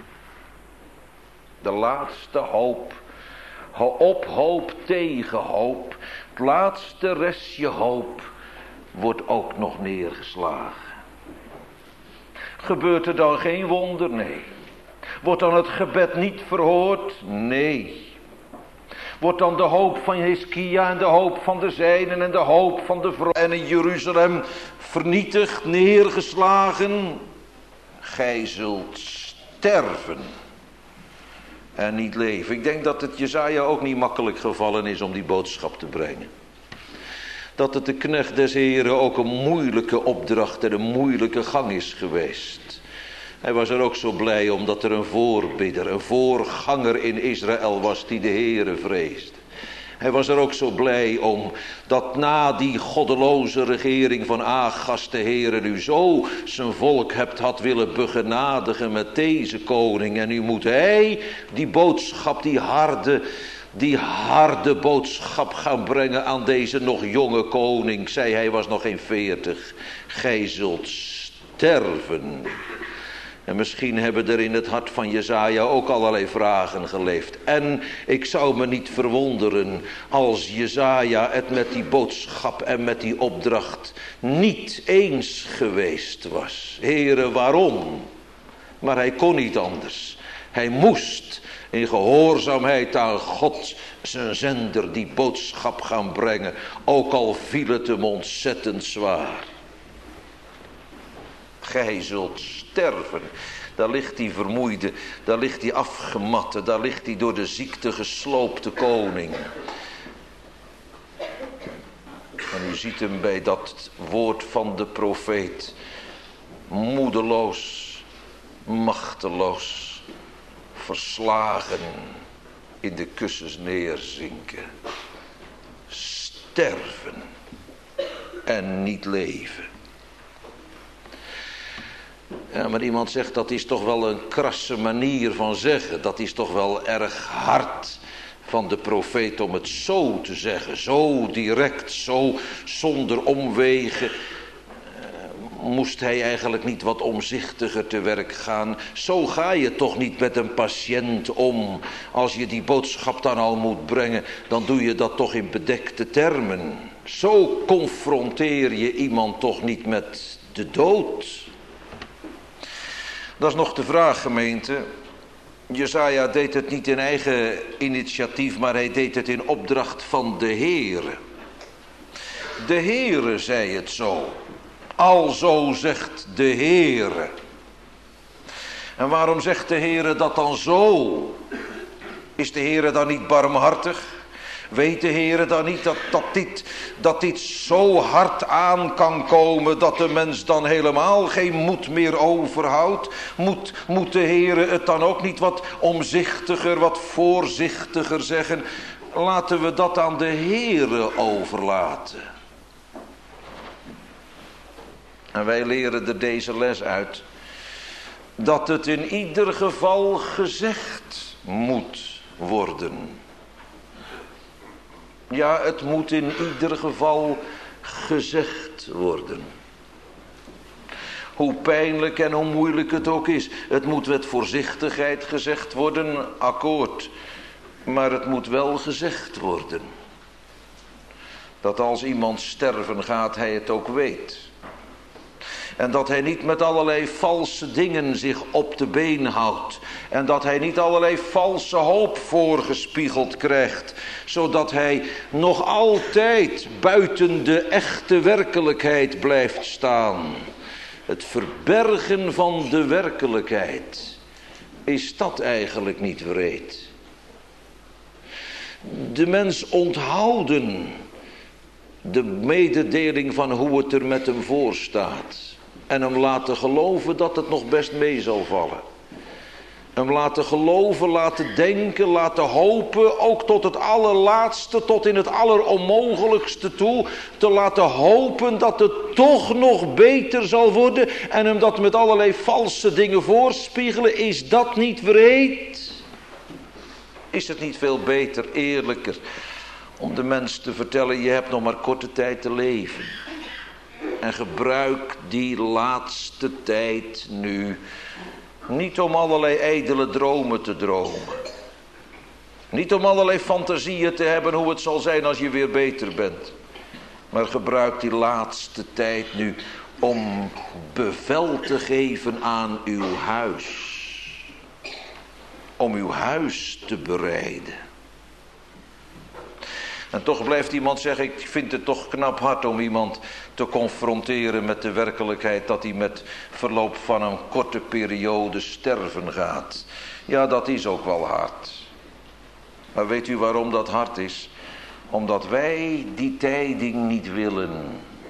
De laatste hoop, op hoop tegen hoop, het laatste restje hoop wordt ook nog neergeslagen. Gebeurt er dan geen wonder? Nee. Wordt dan het gebed niet verhoord? Nee. Wordt dan de hoop van Hiskia en de hoop van de zijnen en de hoop van de vrouw en in Jeruzalem vernietigd, neergeslagen? Gij zult sterven en niet leven. Ik denk dat het Jesaja ook niet makkelijk gevallen is om die boodschap te brengen. Dat het de knecht des Heren ook een moeilijke opdracht en een moeilijke gang is geweest. Hij was er ook zo blij omdat er een voorbidder, een voorganger in Israël was die de Heere vreesde. Hij was er ook zo blij om dat na die goddeloze regering van Agas de Heere nu zo zijn volk hebt had willen begenadigen met deze koning. En nu moet hij die boodschap, die harde, die harde boodschap gaan brengen aan deze nog jonge koning. Zei hij was nog geen veertig. Gij zult sterven. En misschien hebben er in het hart van Jesaja ook allerlei vragen geleefd. En ik zou me niet verwonderen als Jesaja het met die boodschap en met die opdracht niet eens geweest was. Heere, waarom? Maar hij kon niet anders. Hij moest in gehoorzaamheid aan God zijn zender die boodschap gaan brengen. Ook al viel het hem ontzettend zwaar. Gij zult sterven. Daar ligt die vermoeide, daar ligt die afgematte, daar ligt die door de ziekte gesloopte koning. En u ziet hem bij dat woord van de profeet. Moedeloos, machteloos, verslagen in de kussens neerzinken. Sterven en niet leven. Ja, maar iemand zegt dat is toch wel een krasse manier van zeggen. Dat is toch wel erg hard van de profeet om het zo te zeggen. Zo direct, zo zonder omwegen. Uh, moest hij eigenlijk niet wat omzichtiger te werk gaan? Zo ga je toch niet met een patiënt om. Als je die boodschap dan al moet brengen, dan doe je dat toch in bedekte termen. Zo confronteer je iemand toch niet met de dood. Dat is nog de vraag, gemeente. Jesaja deed het niet in eigen initiatief, maar hij deed het in opdracht van de Heere. De Heere zei het zo. Alzo zegt de Heere. En waarom zegt de Heere dat dan zo? Is de Heere dan niet barmhartig? Weet de Heere dan niet dat, dat, dit, dat dit zo hard aan kan komen dat de mens dan helemaal geen moed meer overhoudt? Moet, moet de Heere het dan ook niet wat omzichtiger, wat voorzichtiger zeggen? Laten we dat aan de Heere overlaten. En wij leren er deze les uit, dat het in ieder geval gezegd moet worden. Ja, het moet in ieder geval gezegd worden. Hoe pijnlijk en hoe moeilijk het ook is. Het moet met voorzichtigheid gezegd worden, akkoord. Maar het moet wel gezegd worden. Dat als iemand sterven gaat, hij het ook weet. En dat hij niet met allerlei valse dingen zich op de been houdt. En dat hij niet allerlei valse hoop voorgespiegeld krijgt. Zodat hij nog altijd buiten de echte werkelijkheid blijft staan. Het verbergen van de werkelijkheid. Is dat eigenlijk niet wreed? De mens onthouden de mededeling van hoe het er met hem voor staat. En hem laten geloven dat het nog best mee zal vallen. Hem laten geloven, laten denken, laten hopen. Ook tot het allerlaatste, tot in het alleronmogelijkste toe. Te laten hopen dat het toch nog beter zal worden. En hem dat met allerlei valse dingen voorspiegelen. Is dat niet wreed? Is het niet veel beter, eerlijker, om de mens te vertellen: je hebt nog maar korte tijd te leven. En gebruik die laatste tijd nu niet om allerlei ijdele dromen te dromen. Niet om allerlei fantasieën te hebben hoe het zal zijn als je weer beter bent. Maar gebruik die laatste tijd nu om bevel te geven aan uw huis. Om uw huis te bereiden. En toch blijft iemand zeggen: ik vind het toch knap hard om iemand te confronteren met de werkelijkheid dat hij met verloop van een korte periode sterven gaat. Ja, dat is ook wel hard. Maar weet u waarom dat hard is? Omdat wij die tijding niet willen.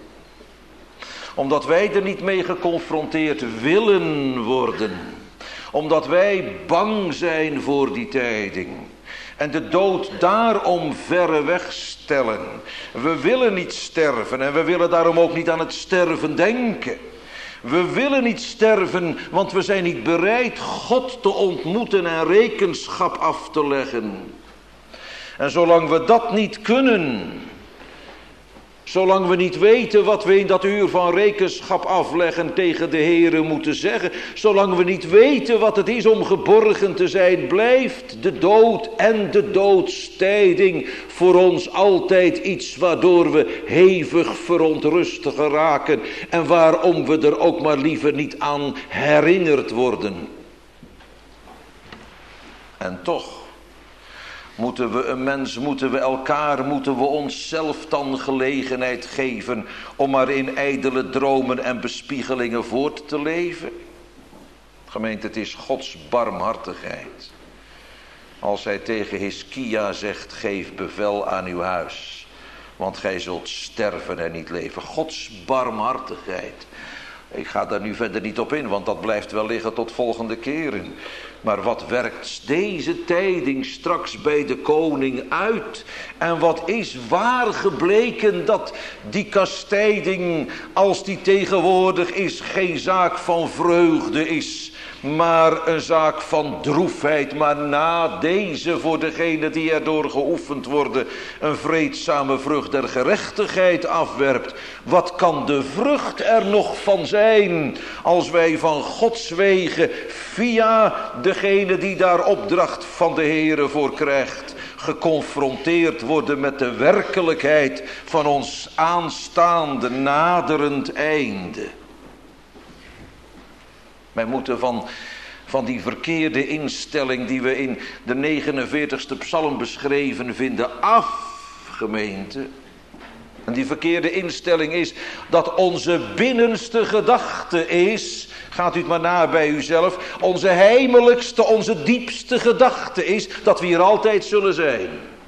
Omdat wij er niet mee geconfronteerd willen worden. Omdat wij bang zijn voor die tijding. En de dood daarom verre weg stellen. We willen niet sterven en we willen daarom ook niet aan het sterven denken. We willen niet sterven, want we zijn niet bereid God te ontmoeten en rekenschap af te leggen. En zolang we dat niet kunnen, zolang we niet weten wat we in dat uur van rekenschap afleggen tegen de Heere moeten zeggen, zolang we niet weten wat het is om geborgen te zijn, blijft de dood en de doodstijding voor ons altijd iets waardoor we hevig verontrust geraken en waarom we er ook maar liever niet aan herinnerd worden. En toch moeten we een mens, moeten we elkaar, moeten we onszelf dan gelegenheid geven om maar in ijdele dromen en bespiegelingen voort te leven? Gemeente, het is Gods barmhartigheid. Als hij tegen Hiskia zegt: geef bevel aan uw huis, want gij zult sterven en niet leven. Gods barmhartigheid. Ik ga daar nu verder niet op in, want dat blijft wel liggen tot volgende keren. Maar wat werkt deze tijding straks bij de koning uit? En wat is waar gebleken dat die kastijding, als die tegenwoordig is, geen zaak van vreugde is, maar een zaak van droefheid. Maar na deze voor degene die erdoor geoefend worden een vreedzame vrucht der gerechtigheid afwerpt. Wat kan de vrucht er nog van zijn als wij van Gods wegen via degene die daar opdracht van de Heere voor krijgt geconfronteerd worden met de werkelijkheid van ons aanstaande naderend einde. Wij moeten van, van die verkeerde instelling die we in de negenenveertigste psalm beschreven vinden af, gemeente. En die verkeerde instelling is dat onze binnenste gedachte is, gaat u het maar na bij uzelf, onze heimelijkste, onze diepste gedachte is dat we hier altijd zullen zijn.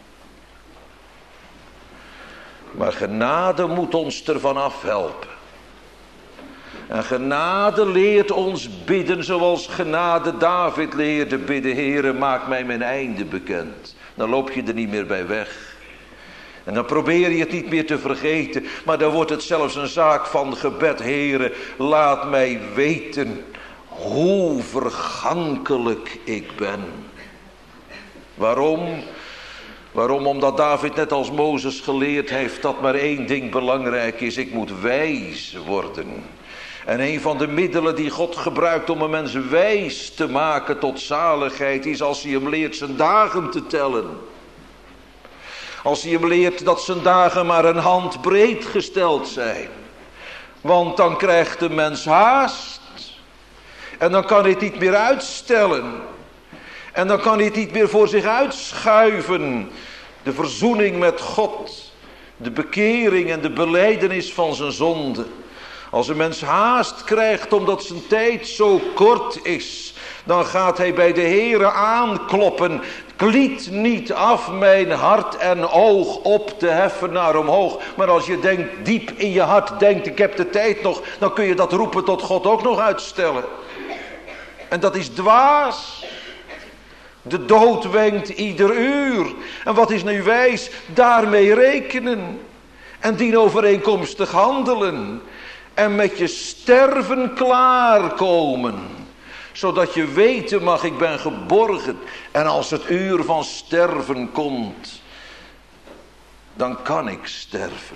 Maar genade moet ons ervan afhelpen. En genade leert ons bidden zoals genade David leerde bidden. Heere, maak mij mijn einde bekend. Dan loop je er niet meer bij weg. En dan probeer je het niet meer te vergeten. Maar dan wordt het zelfs een zaak van gebed. Heere, laat mij weten hoe vergankelijk ik ben. Waarom? Waarom? Omdat David net als Mozes geleerd heeft dat maar één ding belangrijk is. Ik moet wijs worden. En een van de middelen die God gebruikt om een mens wijs te maken tot zaligheid is als hij hem leert zijn dagen te tellen. Als hij hem leert dat zijn dagen maar een handbreed gesteld zijn. Want dan krijgt de mens haast. En dan kan hij het niet meer uitstellen. En dan kan hij het niet meer voor zich uitschuiven. De verzoening met God. De bekering en de belijdenis van zijn zonde. Als een mens haast krijgt omdat zijn tijd zo kort is, dan gaat hij bij de Heere aankloppen. Kliet niet af mijn hart en oog op te heffen naar omhoog. Maar als je denkt, diep in je hart denkt, ik heb de tijd nog, dan kun je dat roepen tot God ook nog uitstellen. En dat is dwaas. De dood wenkt ieder uur. En wat is nu wijs? Daarmee rekenen. En dienovereenkomstig handelen. En met je sterven klaarkomen. Zodat je weten mag, ik ben geborgen. En als het uur van sterven komt, dan kan ik sterven.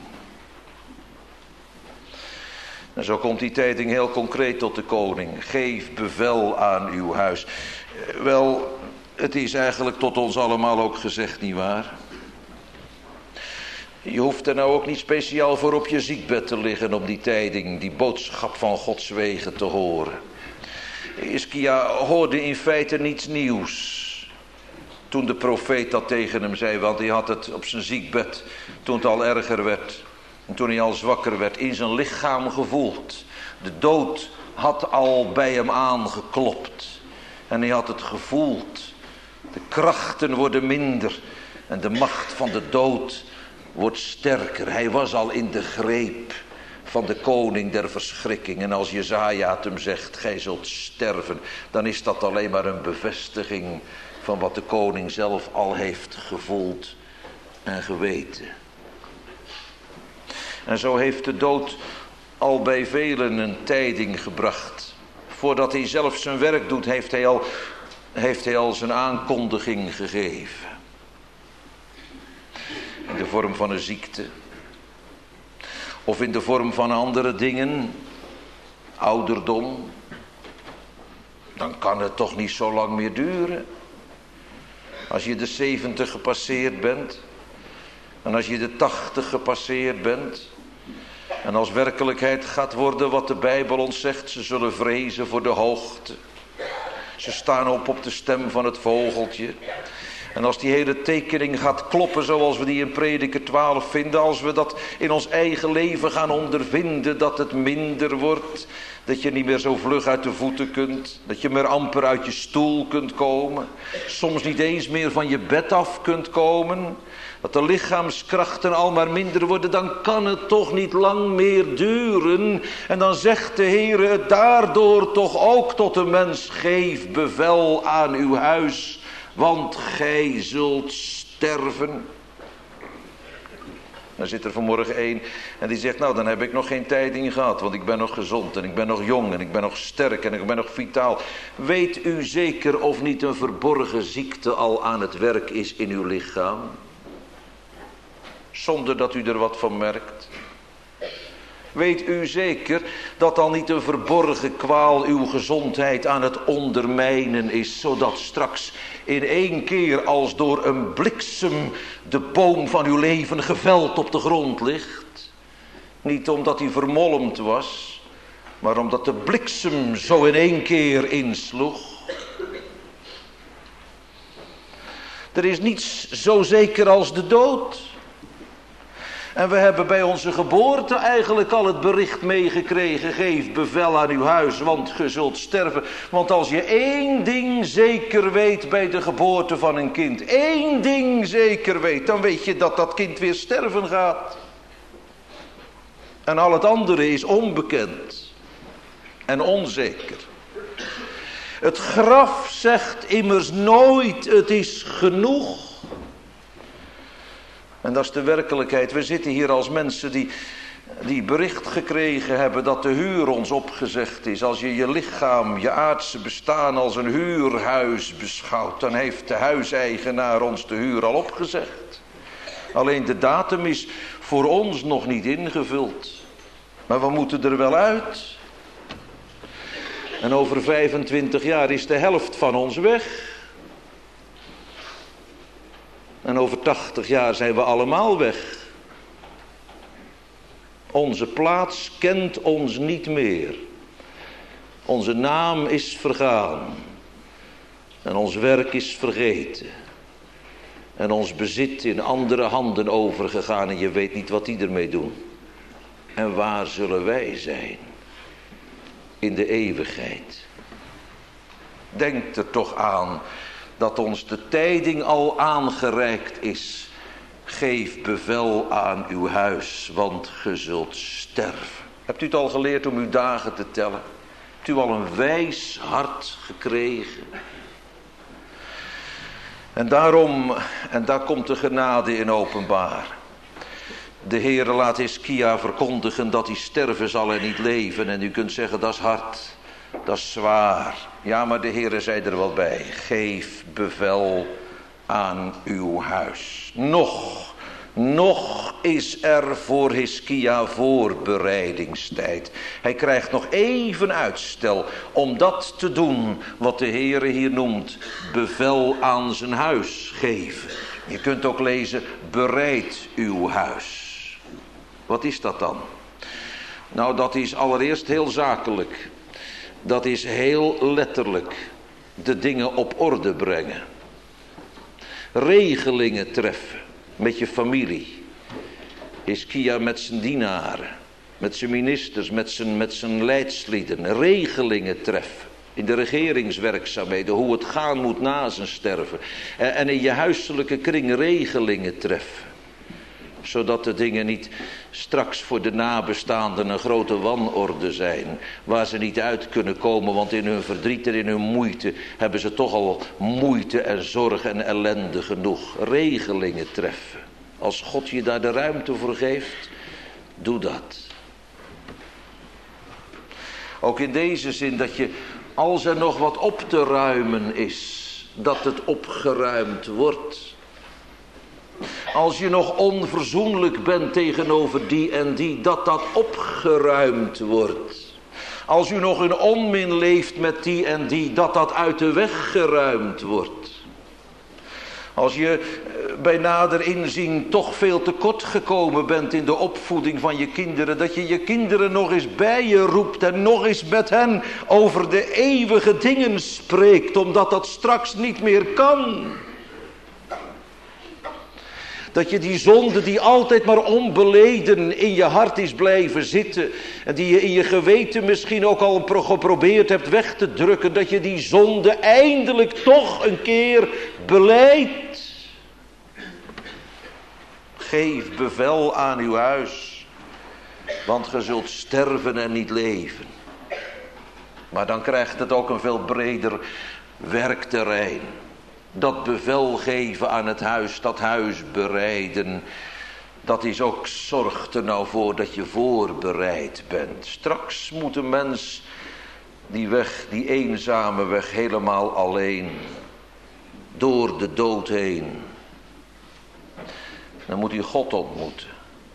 En zo komt die tijding heel concreet tot de koning. Geef bevel aan uw huis. Wel, het is eigenlijk tot ons allemaal ook gezegd, nietwaar? Je hoeft er nou ook niet speciaal voor op je ziekbed te liggen om die tijding, die boodschap van Gods wegen te horen. Hiskia hoorde in feite niets nieuws toen de profeet dat tegen hem zei, want hij had het op zijn ziekbed toen het al erger werd. En toen hij al zwakker werd, in zijn lichaam gevoeld. De dood had al bij hem aangeklopt. En hij had het gevoeld. De krachten worden minder. En de macht van de dood wordt sterker. Hij was al in de greep van de koning der verschrikking. En als Jesaja het hem zegt, gij zult sterven, dan is dat alleen maar een bevestiging van wat de koning zelf al heeft gevoeld en geweten. En zo heeft de dood al bij velen een tijding gebracht. Voordat hij zelf zijn werk doet, heeft hij al, heeft hij al zijn aankondiging gegeven. In de vorm van een ziekte. Of in de vorm van andere dingen. Ouderdom. Dan kan het toch niet zo lang meer duren. Als je de zeventig gepasseerd bent. En als je de tachtig gepasseerd bent. En als werkelijkheid gaat worden wat de Bijbel ons zegt. Ze zullen vrezen voor de hoogte. Ze staan op op de stem van het vogeltje. En als die hele tekening gaat kloppen zoals we die in Prediker twaalf vinden. Als we dat in ons eigen leven gaan ondervinden. Dat het minder wordt. Dat je niet meer zo vlug uit de voeten kunt. Dat je meer amper uit je stoel kunt komen. Soms niet eens meer van je bed af kunt komen. Dat de lichaamskrachten al maar minder worden. Dan kan het toch niet lang meer duren. En dan zegt de Heer het daardoor toch ook tot de mens. Geef bevel aan uw huis. Want gij zult sterven. Dan zit er vanmorgen één en die zegt, nou dan heb ik nog geen tijding gehad. Want ik ben nog gezond en ik ben nog jong en ik ben nog sterk en ik ben nog vitaal. Weet u zeker of niet een verborgen ziekte al aan het werk is in uw lichaam? Zonder dat u er wat van merkt. Weet u zeker dat al niet een verborgen kwaal uw gezondheid aan het ondermijnen is. Zodat straks in één keer als door een bliksem de boom van uw leven geveld op de grond ligt. Niet omdat hij vermolmd was, maar omdat de bliksem zo in één keer insloeg. Er is niets zo zeker als de dood. En we hebben bij onze geboorte eigenlijk al het bericht meegekregen. Geef bevel aan uw huis, want ge zult sterven. Want als je één ding zeker weet bij de geboorte van een kind. Één ding zeker weet. Dan weet je dat dat kind weer sterven gaat. En al het andere is onbekend. En onzeker. Het graf zegt immers nooit het is genoeg. En dat is de werkelijkheid. We zitten hier als mensen die, die bericht gekregen hebben dat de huur ons opgezegd is. Als je je lichaam, je aardse bestaan als een huurhuis beschouwt, dan heeft de huiseigenaar ons de huur al opgezegd. Alleen de datum is voor ons nog niet ingevuld. Maar we moeten er wel uit. En over vijfentwintig jaar is de helft van ons weg. En over tachtig jaar zijn we allemaal weg. Onze plaats kent ons niet meer. Onze naam is vergaan. En ons werk is vergeten. En ons bezit in andere handen overgegaan. En je weet niet wat die ermee doen. En waar zullen wij zijn? In de eeuwigheid. Denk er toch aan dat ons de tijding al aangereikt is. Geef bevel aan uw huis, want ge zult sterven. Hebt u het al geleerd om uw dagen te tellen? Hebt u al een wijs hart gekregen? En daarom, en daar komt de genade in openbaar. De Heere laat Hiskia verkondigen dat hij sterven zal en niet leven. En u kunt zeggen, dat is hard, dat is zwaar. Ja, maar de Heere zei er wel bij. Geef bevel aan uw huis. Nog, nog is er voor Hiskia voorbereidingstijd. Hij krijgt nog even uitstel om dat te doen wat de Heere hier noemt. Bevel aan zijn huis geven. Je kunt ook lezen, bereid uw huis. Wat is dat dan? Nou, dat is allereerst heel zakelijk. Dat is heel letterlijk. De dingen op orde brengen. Regelingen treffen met je familie. Hiskia met zijn dienaren. Met zijn ministers, met zijn, met zijn leidslieden. Regelingen treffen. In de regeringswerkzaamheden. Hoe het gaan moet na zijn sterven. En in je huiselijke kring regelingen treffen. Zodat de dingen niet straks voor de nabestaanden een grote wanorde zijn. Waar ze niet uit kunnen komen. Want in hun verdriet en in hun moeite hebben ze toch al moeite en zorg en ellende genoeg. Regelingen treffen. Als God je daar de ruimte voor geeft, doe dat. Ook in deze zin dat je, als er nog wat op te ruimen is, dat het opgeruimd wordt. Als je nog onverzoenlijk bent tegenover die en die, dat dat opgeruimd wordt. Als u nog in onmin leeft met die en die, dat dat uit de weg geruimd wordt. Als je bij nader inzien toch veel tekort gekomen bent in de opvoeding van je kinderen, dat je je kinderen nog eens bij je roept en nog eens met hen over de eeuwige dingen spreekt, omdat dat straks niet meer kan. Dat je die zonde die altijd maar onbeleden in je hart is blijven zitten. En die je in je geweten misschien ook al geprobeerd hebt weg te drukken. Dat je die zonde eindelijk toch een keer belijdt. Geef bevel aan uw huis. Want ge zult sterven en niet leven. Maar dan krijgt het ook een veel breder werkterrein. Dat bevel geven aan het huis, dat huis bereiden. Dat is ook, zorg er nou voor dat je voorbereid bent. Straks moet een mens die weg, die eenzame weg, helemaal alleen. Door de dood heen. Dan moet hij God ontmoeten.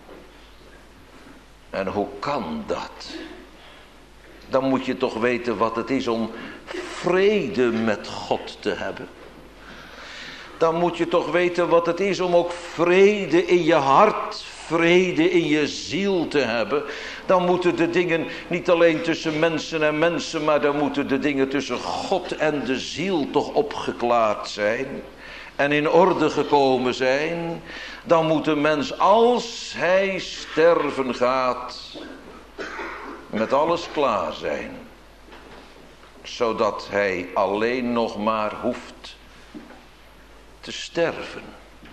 En hoe kan dat? Dan moet je toch weten wat het is om vrede met God te hebben. Dan moet je toch weten wat het is om ook vrede in je hart, vrede in je ziel te hebben. Dan moeten de dingen niet alleen tussen mensen en mensen, maar dan moeten de dingen tussen God en de ziel toch opgeklaard zijn. en in orde gekomen zijn, dan moet de mens, als hij sterven gaat, met alles klaar zijn. Zodat hij alleen nog maar hoeft te sterven.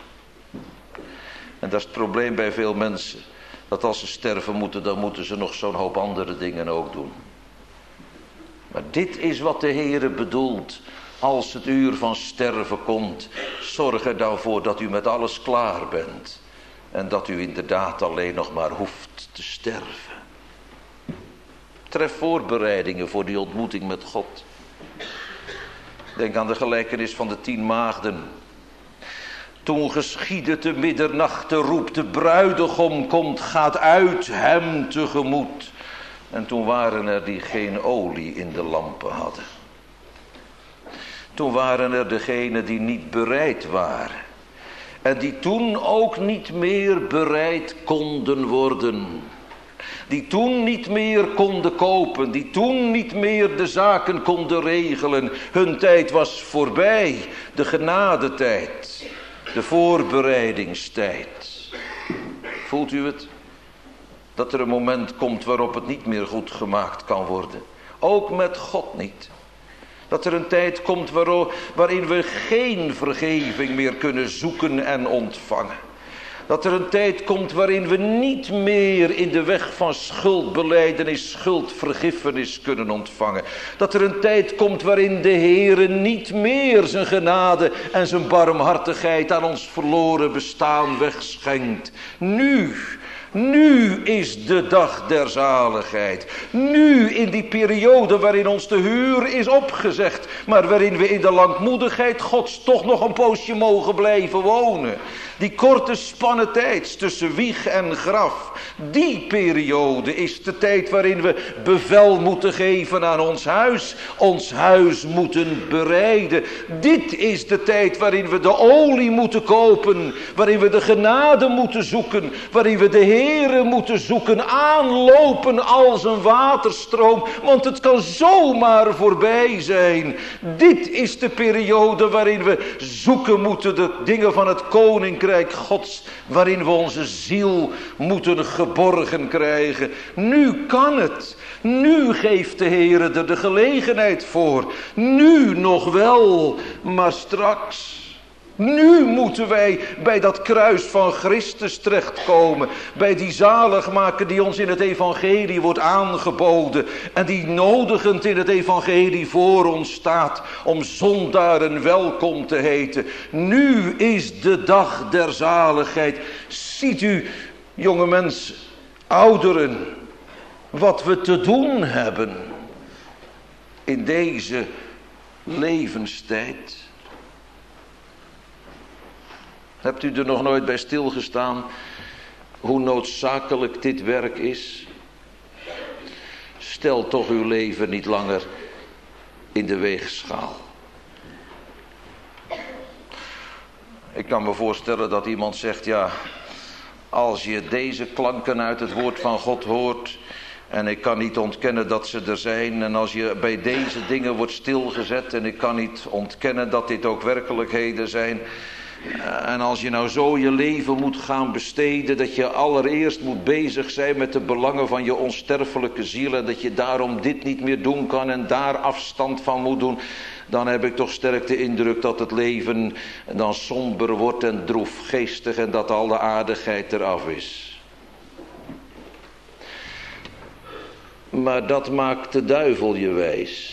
En dat is het probleem bij veel mensen. Dat als ze sterven moeten, dan moeten ze nog zo'n hoop andere dingen ook doen. Maar dit is wat de Heere bedoelt. Als het uur van sterven komt, zorg er dan voor dat u met alles klaar bent. En dat u inderdaad alleen nog maar hoeft te sterven. Tref voorbereidingen voor die ontmoeting met God. Denk aan de gelijkenis van de tien maagden. Toen geschiedde te middernacht de roep, de bruidegom komt, gaat uit hem tegemoet. En toen waren er die geen olie in de lampen hadden. Toen waren er degenen die niet bereid waren. En die toen ook niet meer bereid konden worden. Die toen niet meer konden kopen. Die toen niet meer de zaken konden regelen. Hun tijd was voorbij. De genadetijd. De voorbereidingstijd. Voelt u het? Dat er een moment komt waarop het niet meer goed gemaakt kan worden. Ook met God niet. Dat er een tijd komt waarin we geen vergeving meer kunnen zoeken en ontvangen. Dat er een tijd komt waarin we niet meer in de weg van schuldbelijdenis, schuldvergiffenis kunnen ontvangen. Dat er een tijd komt waarin de Heere niet meer zijn genade en zijn barmhartigheid aan ons verloren bestaan wegschenkt. Nu... Nu is de dag der zaligheid. Nu in die periode waarin ons de huur is opgezegd. Maar waarin we in de langmoedigheid Gods toch nog een poosje mogen blijven wonen. Die korte spanne tijd tussen wieg en graf. Die periode is de tijd waarin we bevel moeten geven aan ons huis. Ons huis moeten bereiden. Dit is de tijd waarin we de olie moeten kopen. Waarin we de genade moeten zoeken. Waarin we de Heere moeten zoeken. Aanlopen als een waterstroom. Want het kan zomaar voorbij zijn. Dit is de periode waarin we zoeken moeten de dingen van het koninkrijk Gods, waarin we onze ziel moeten geborgen krijgen. Nu kan het. Nu geeft de Heere er de gelegenheid voor. Nu nog wel, maar straks. Nu moeten wij bij dat kruis van Christus terechtkomen. Bij die zaligmaker die ons in het evangelie wordt aangeboden. En die nodigend in het evangelie voor ons staat. Om zondaren welkom te heten. Nu is de dag der zaligheid. Ziet u, jonge mensen, ouderen, wat we te doen hebben in deze levenstijd. Hebt u er nog nooit bij stilgestaan hoe noodzakelijk dit werk is? Stel toch uw leven niet langer in de weegschaal. Ik kan me voorstellen dat iemand zegt, ja, als je deze klanken uit het woord van God hoort, en ik kan niet ontkennen dat ze er zijn, en als je bij deze dingen wordt stilgezet, en ik kan niet ontkennen dat dit ook werkelijkheden zijn, en als je nou zo je leven moet gaan besteden, dat je allereerst moet bezig zijn met de belangen van je onsterfelijke ziel, en dat je daarom dit niet meer doen kan en daar afstand van moet doen, dan heb ik toch sterk de indruk dat het leven dan somber wordt en droefgeestig en dat alle aardigheid eraf is. Maar dat maakt de duivel je wijs.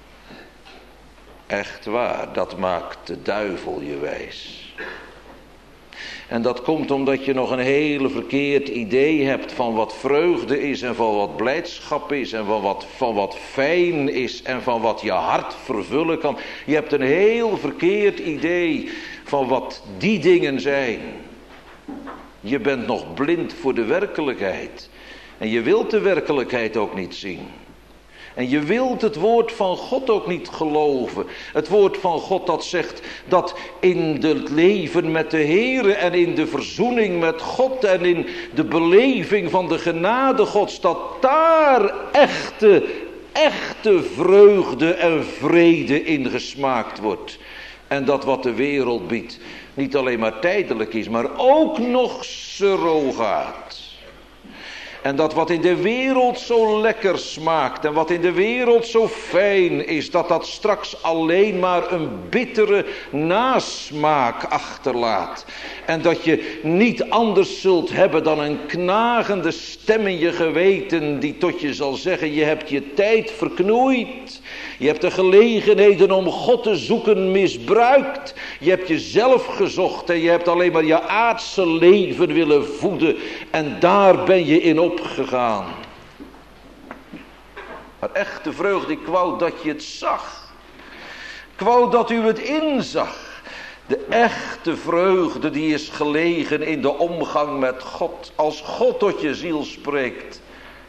Echt waar, dat maakt de duivel je wijs. En dat komt omdat je nog een hele verkeerd idee hebt van wat vreugde is en van wat blijdschap is en van wat, van wat fijn is en van wat je hart vervullen kan. Je hebt een heel verkeerd idee van wat die dingen zijn. Je bent nog blind voor de werkelijkheid. En je wilt de werkelijkheid ook niet zien. En je wilt het woord van God ook niet geloven. Het woord van God dat zegt dat in het leven met de Heere en in de verzoening met God en in de beleving van de genade Gods, dat daar echte, echte vreugde en vrede in gesmaakt wordt. En dat wat de wereld biedt niet alleen maar tijdelijk is, maar ook nog surrogaat. En dat wat in de wereld zo lekker smaakt en wat in de wereld zo fijn is, dat dat straks alleen maar een bittere nasmaak achterlaat. En dat je niet anders zult hebben dan een knagende stem in je geweten die tot je zal zeggen, je hebt je tijd verknoeid. Je hebt de gelegenheden om God te zoeken misbruikt. Je hebt jezelf gezocht en je hebt alleen maar je aardse leven willen voeden. En daar ben je in opgegaan. Maar echte vreugde, ik wou dat je het zag. Ik wou dat u het inzag. De echte vreugde die is gelegen in de omgang met God. Als God tot je ziel spreekt.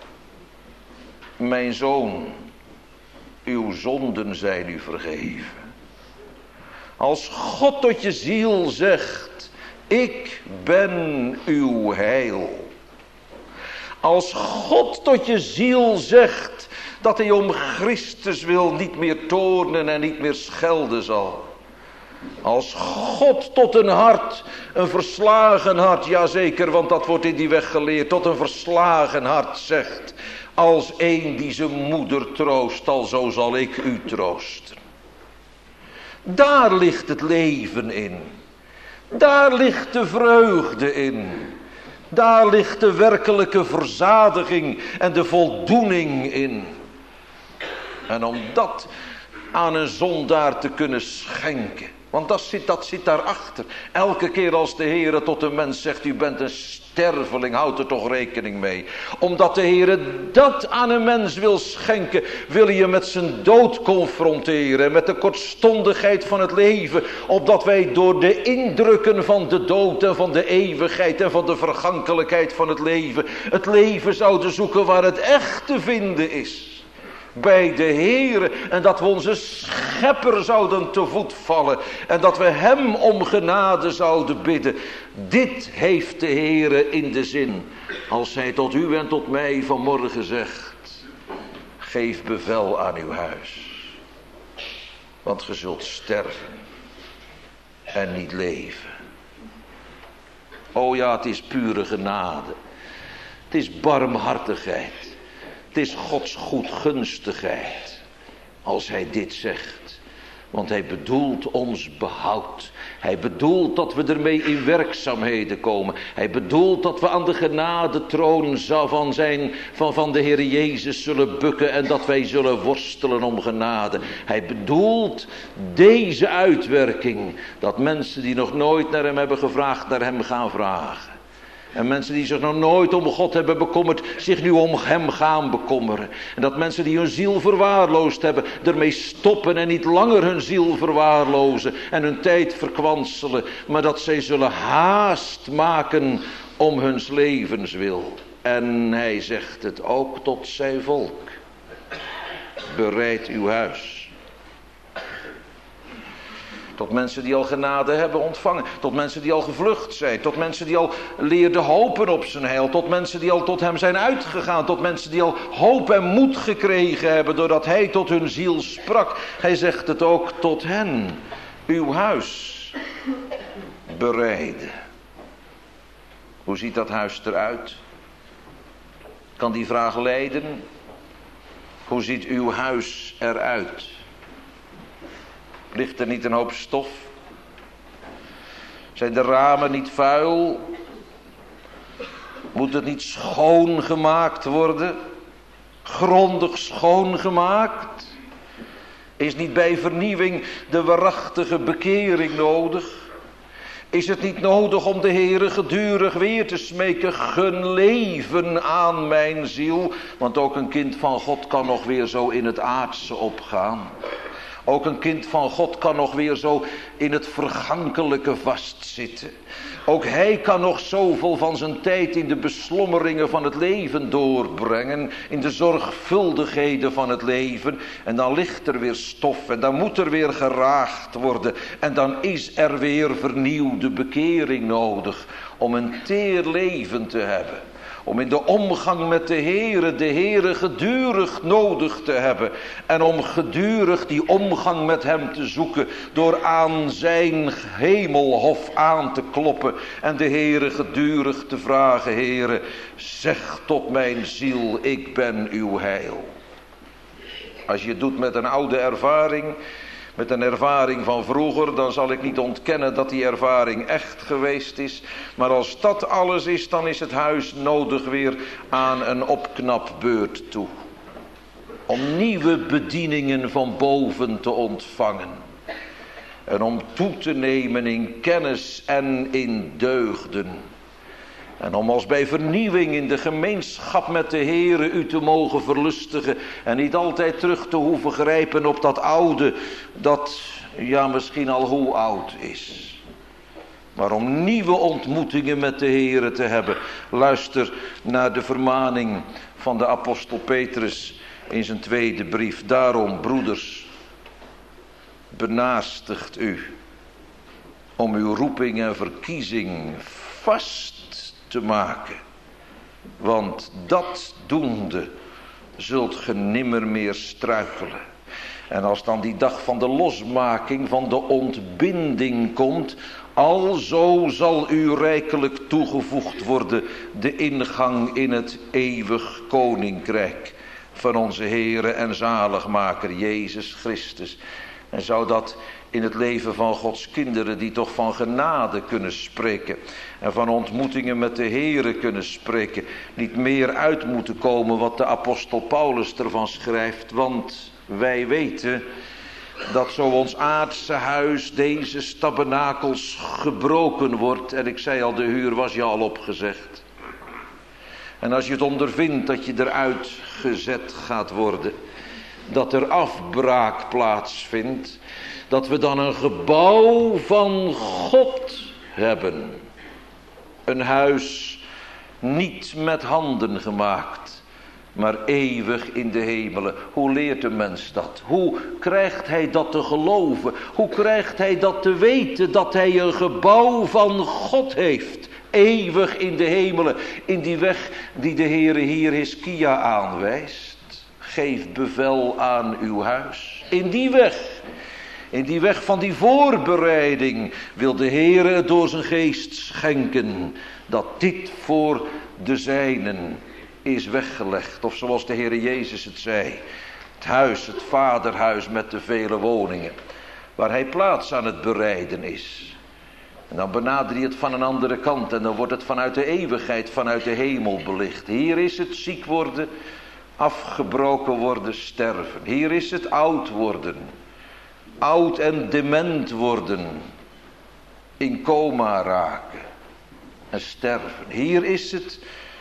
Mijn zoon, uw zonden zijn u vergeven. Als God tot je ziel zegt, ik ben uw heil. Als God tot je ziel zegt dat hij om Christus wil niet meer toornen en niet meer schelden zal. Als God tot een hart, een verslagen hart, jazeker, want dat wordt in die weg geleerd, tot een verslagen hart zegt, als een die zijn moeder troost, alzo zal ik u troosten. Daar ligt het leven in. Daar ligt de vreugde in. Daar ligt de werkelijke verzadiging en de voldoening in. En om dat aan een zondaar te kunnen schenken. Want dat zit, dat zit daarachter. Elke keer als de Heere tot een mens zegt, u bent een sterveling, houd er toch rekening mee. Omdat de Heere dat aan een mens wil schenken, wil hij je met zijn dood confronteren. Met de kortstondigheid van het leven. Opdat wij door de indrukken van de dood en van de eeuwigheid en van de vergankelijkheid van het leven, het leven zouden zoeken waar het echt te vinden is. Bij de Heere, en dat we onze schepper zouden te voet vallen en dat we hem om genade zouden bidden. Dit heeft de Heere in de zin als hij tot u en tot mij vanmorgen zegt, geef bevel aan uw huis, want ge zult sterven en niet leven. O ja, het is pure genade, het is barmhartigheid. Het is Gods goedgunstigheid als hij dit zegt. Want hij bedoelt ons behoud. Hij bedoelt dat we ermee in werkzaamheden komen. Hij bedoelt dat we aan de genadetroon van, zijn, van, van de Heer Jezus zullen bukken. En dat wij zullen worstelen om genade. Hij bedoelt deze uitwerking. Dat mensen die nog nooit naar hem hebben gevraagd, naar hem gaan vragen. En mensen die zich nog nooit om God hebben bekommerd, zich nu om hem gaan bekommeren. En dat mensen die hun ziel verwaarloosd hebben, ermee stoppen en niet langer hun ziel verwaarlozen en hun tijd verkwanselen. Maar dat zij zullen haast maken om huns levens wil. En hij zegt het ook tot zijn volk. Bereid uw huis. Tot mensen die al genade hebben ontvangen. Tot mensen die al gevlucht zijn. Tot mensen die al leerden hopen op zijn heil. Tot mensen die al tot hem zijn uitgegaan. Tot mensen die al hoop en moed gekregen hebben. Doordat hij tot hun ziel sprak. Hij zegt het ook tot hen. Uw huis bereiden. Hoe ziet dat huis eruit? Kan die vraag leiden? Hoe ziet uw huis eruit? Ligt er niet een hoop stof? Zijn de ramen niet vuil? Moet het niet schoongemaakt worden? Grondig schoongemaakt? Is niet bij vernieuwing de waarachtige bekering nodig? Is het niet nodig om de Heere gedurig weer te smeken, gun leven aan mijn ziel? Want ook een kind van God kan nog weer zo in het aardse opgaan. Ook een kind van God kan nog weer zo in het vergankelijke vastzitten. Ook hij kan nog zoveel van zijn tijd in de beslommeringen van het leven doorbrengen. In de zorgvuldigheden van het leven. En dan ligt er weer stof en dan moet er weer geraagd worden. En dan is er weer vernieuwde bekering nodig om een teer leven te hebben. Om in de omgang met de Heere, de Heere gedurig nodig te hebben. En om gedurig die omgang met hem te zoeken. Door aan zijn hemelhof aan te kloppen. En de Heere gedurig te vragen: Heere, zeg tot mijn ziel, ik ben uw heil. Als je het doet met een oude ervaring, met een ervaring van vroeger, dan zal ik niet ontkennen dat die ervaring echt geweest is. Maar als dat alles is, dan is het huis nodig weer aan een opknapbeurt toe. Om nieuwe bedieningen van boven te ontvangen. En om toe te nemen in kennis en in deugden. En om als bij vernieuwing in de gemeenschap met de Heere u te mogen verlustigen. En niet altijd terug te hoeven grijpen op dat oude, dat ja misschien al hoe oud is. Maar om nieuwe ontmoetingen met de Heere te hebben. Luister naar de vermaning van de apostel Petrus in zijn tweede brief. Daarom, broeders, benaastigt u om uw roeping en verkiezing vast te maken. Want dat doende zult ge nimmer meer struikelen. En als dan die dag van de losmaking, van de ontbinding komt, alzo zal u rijkelijk toegevoegd worden de ingang in het eeuwig koninkrijk van onze Heere en zaligmaker Jezus Christus. En zou dat in het leven van Gods kinderen, die toch van genade kunnen spreken en van ontmoetingen met de Heere kunnen spreken, niet meer uit moeten komen wat de apostel Paulus ervan schrijft. Want wij weten dat zo ons aardse huis, deze tabernakels, gebroken wordt. En ik zei al, de huur was je al opgezegd. En als je het ondervindt dat je eruit gezet gaat worden, dat er afbraak plaatsvindt, dat we dan een gebouw van God hebben. Een huis niet met handen gemaakt, maar eeuwig in de hemelen. Hoe leert een mens dat? Hoe krijgt hij dat te geloven? Hoe krijgt hij dat te weten dat hij een gebouw van God heeft? Eeuwig in de hemelen. In die weg die de Heere hier Hiskia aanwijst. Geef bevel aan uw huis. In die weg. In die weg van die voorbereiding wil de Heere het door zijn geest schenken. Dat dit voor de zijnen is weggelegd. Of zoals de Heere Jezus het zei. Het huis, het vaderhuis met de vele woningen. Waar hij plaats aan het bereiden is. En dan benader je het van een andere kant. En dan wordt het vanuit de eeuwigheid, vanuit de hemel belicht. Hier is het ziek worden, afgebroken worden, sterven. Hier is het oud worden. Oud en dement worden. In coma raken. En sterven. Hier is het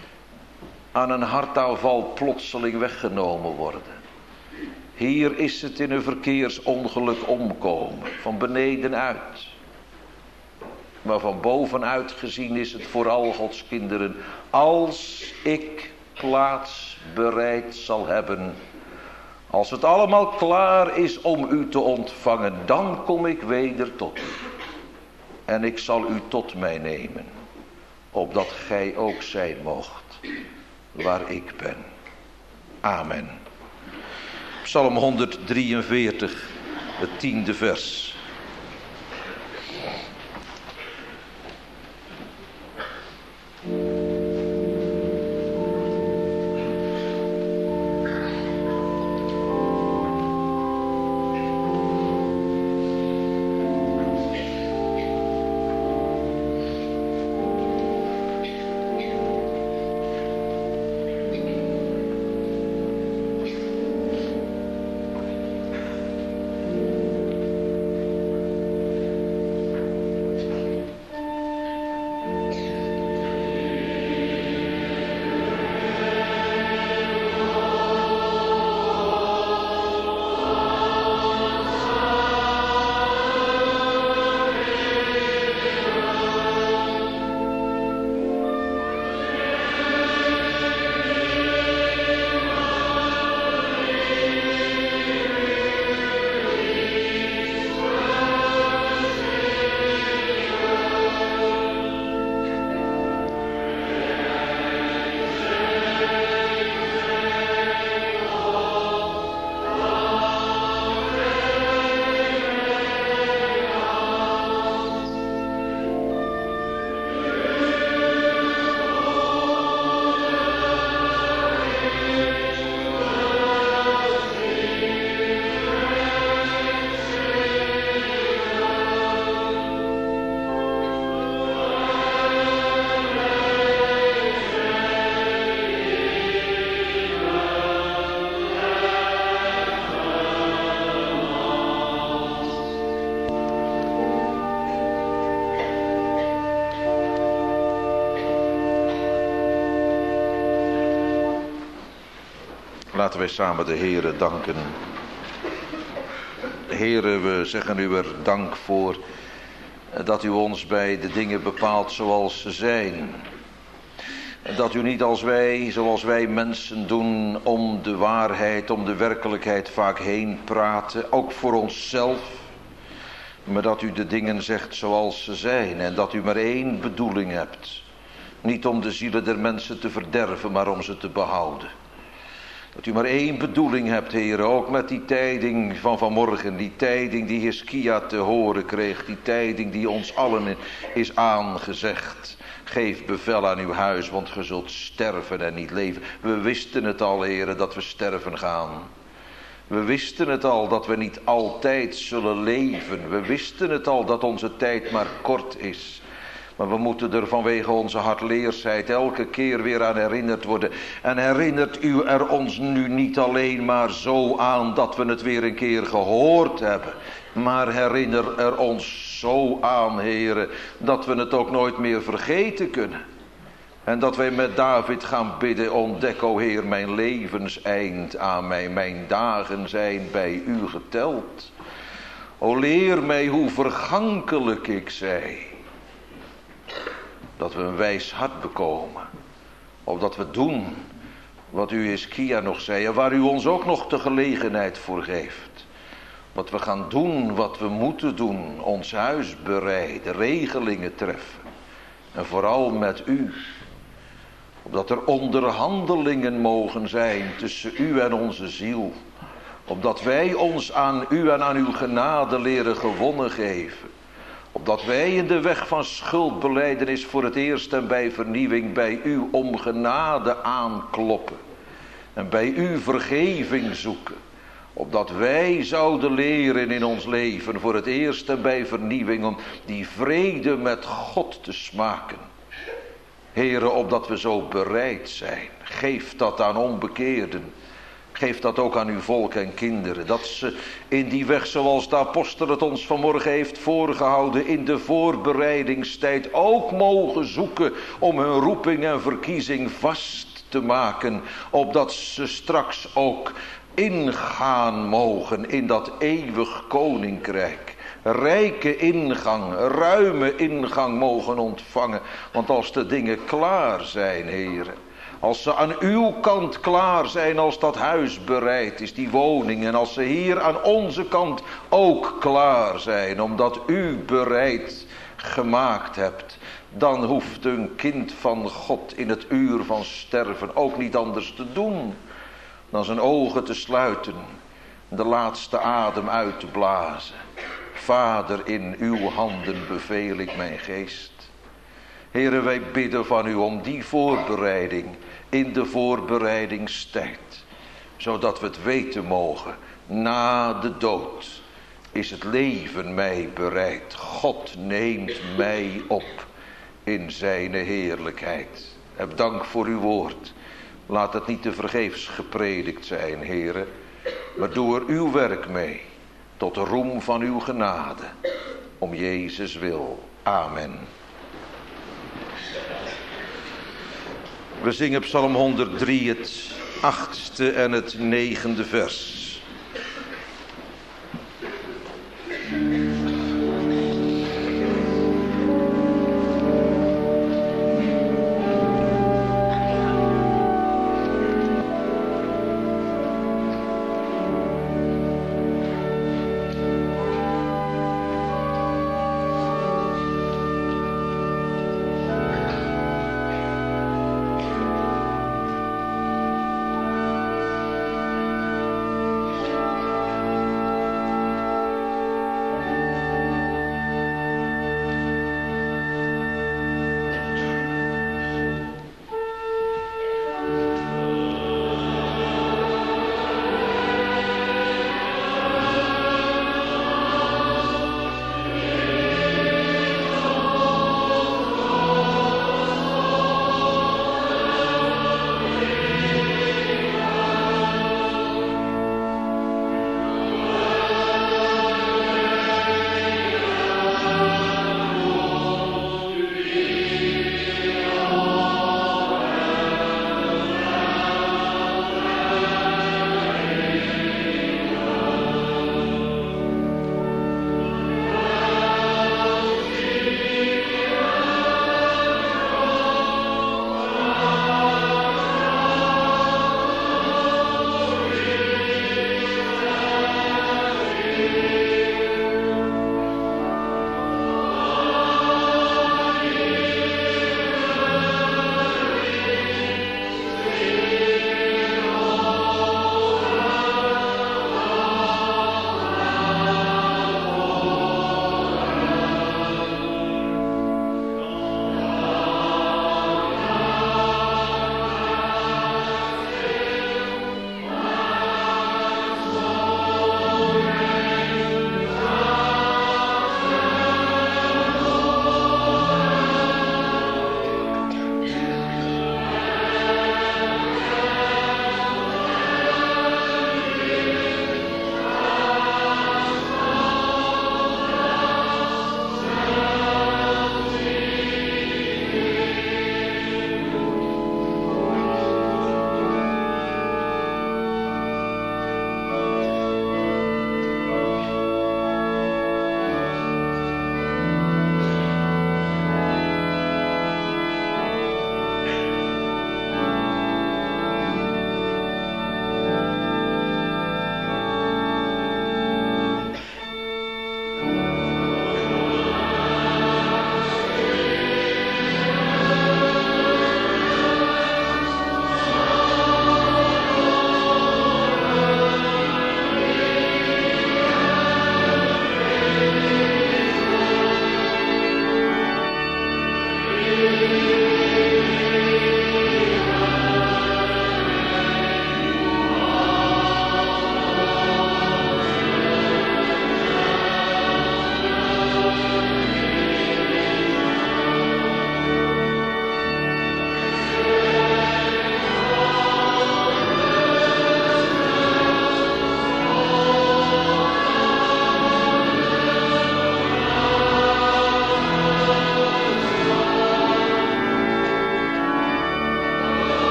aan een hartaanval plotseling weggenomen worden. Hier is het in een verkeersongeluk omkomen. Van beneden uit. Maar van bovenuit gezien is het voor al Gods kinderen. Als ik plaats bereid zal hebben. Als het allemaal klaar is om u te ontvangen. Dan kom ik weder tot u. En ik zal u tot mij nemen. Opdat gij ook zijn moogt. Waar ik ben. Amen. Psalm honderddrieënveertig. Het tiende vers. Laten wij samen de Heere danken. Heere, we zeggen u er dank voor dat u ons bij de dingen bepaalt zoals ze zijn. Dat u niet als wij, zoals wij mensen doen, om de waarheid, om de werkelijkheid vaak heen praten, ook voor onszelf. Maar dat u de dingen zegt zoals ze zijn en dat u maar één bedoeling hebt. Niet om de zielen der mensen te verderven, maar om ze te behouden. Dat u maar één bedoeling hebt, Heer, ook met die tijding van vanmorgen. Die tijding die Hiskia te horen kreeg. Die tijding die ons allen is aangezegd. Geef bevel aan uw huis, want ge zult sterven en niet leven. We wisten het al, Heer, dat we sterven gaan. We wisten het al dat we niet altijd zullen leven. We wisten het al dat onze tijd maar kort is. Maar we moeten er vanwege onze hardleersheid elke keer weer aan herinnerd worden. En herinnert u er ons nu niet alleen maar zo aan dat we het weer een keer gehoord hebben. Maar herinner er ons zo aan, Heere, dat we het ook nooit meer vergeten kunnen. En dat wij met David gaan bidden, ontdek, o Heer, mijn levenseind aan mij. Mijn dagen zijn bij u geteld. O leer mij hoe vergankelijk ik zij. Dat we een wijs hart bekomen. Of dat we doen wat u Hiskia nog zei. En waar u ons ook nog de gelegenheid voor geeft. Dat we gaan doen wat we moeten doen. Ons huis bereiden. Regelingen treffen. En vooral met u. Opdat er onderhandelingen mogen zijn tussen u en onze ziel. Opdat wij ons aan u en aan uw genade leren gewonnen geven. Opdat wij in de weg van schuldbelijdenis voor het eerst en bij vernieuwing bij u om genade aankloppen. En bij u vergeving zoeken. Opdat wij zouden leren in ons leven voor het eerst en bij vernieuwing om die vrede met God te smaken. Heere, opdat we zo bereid zijn. Geef dat aan onbekeerden. Geef dat ook aan uw volk en kinderen. Dat ze in die weg zoals de apostel het ons vanmorgen heeft voorgehouden. In de voorbereidingstijd ook mogen zoeken om hun roeping en verkiezing vast te maken. Opdat ze straks ook ingaan mogen in dat eeuwig koninkrijk. Rijke ingang, ruime ingang mogen ontvangen. Want als de dingen klaar zijn, Heere. Als ze aan uw kant klaar zijn, als dat huis bereid is, die woning. En als ze hier aan onze kant ook klaar zijn, omdat u bereid gemaakt hebt. Dan hoeft een kind van God in het uur van sterven ook niet anders te doen. Dan zijn ogen te sluiten, de laatste adem uit te blazen. Vader, in uw handen beveel ik mijn geest. Heere, wij bidden van u om die voorbereiding in de voorbereidingstijd. Zodat we het weten mogen, na de dood is het leven mij bereid. God neemt mij op in zijn heerlijkheid. Heb dank voor uw woord. Laat het niet te vergeefs gepredikt zijn, Heere. Maar doe er uw werk mee. Tot de roem van uw genade. Om Jezus wil. Amen. We zingen Psalm honderd-drie, het achtste en het negende vers.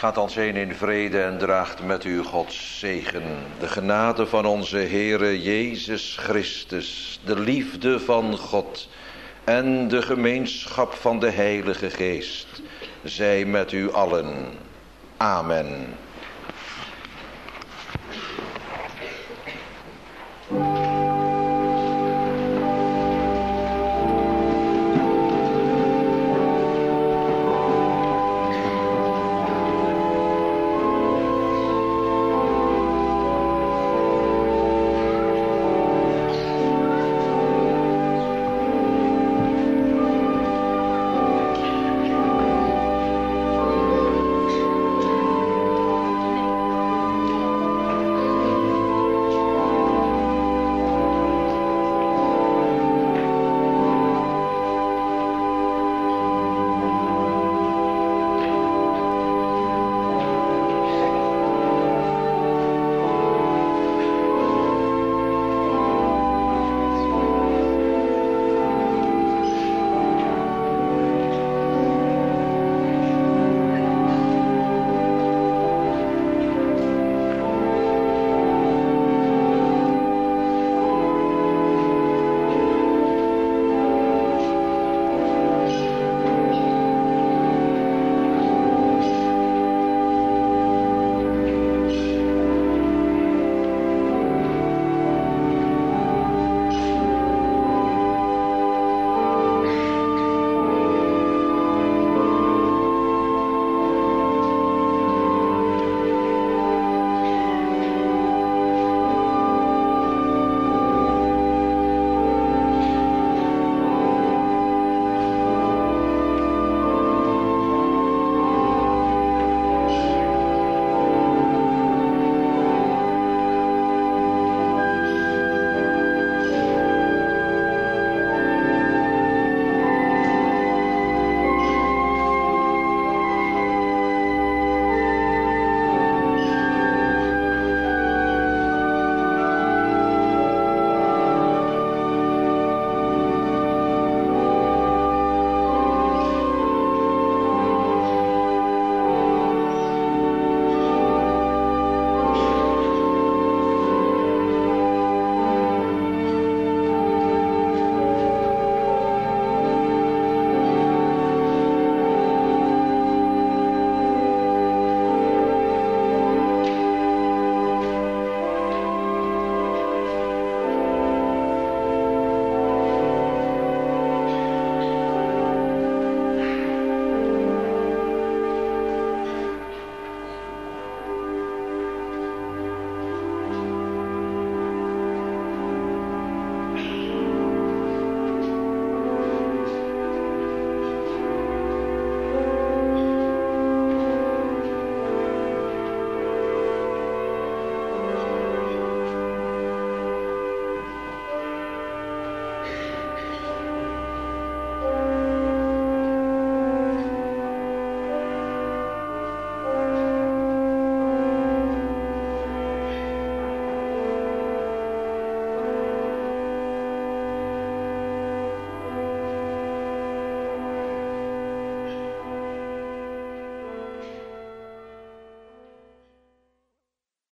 Gaat ons heen in vrede en draagt met u Gods zegen. De genade van onze Heere Jezus Christus, de liefde van God en de gemeenschap van de Heilige Geest, zij met u allen. Amen.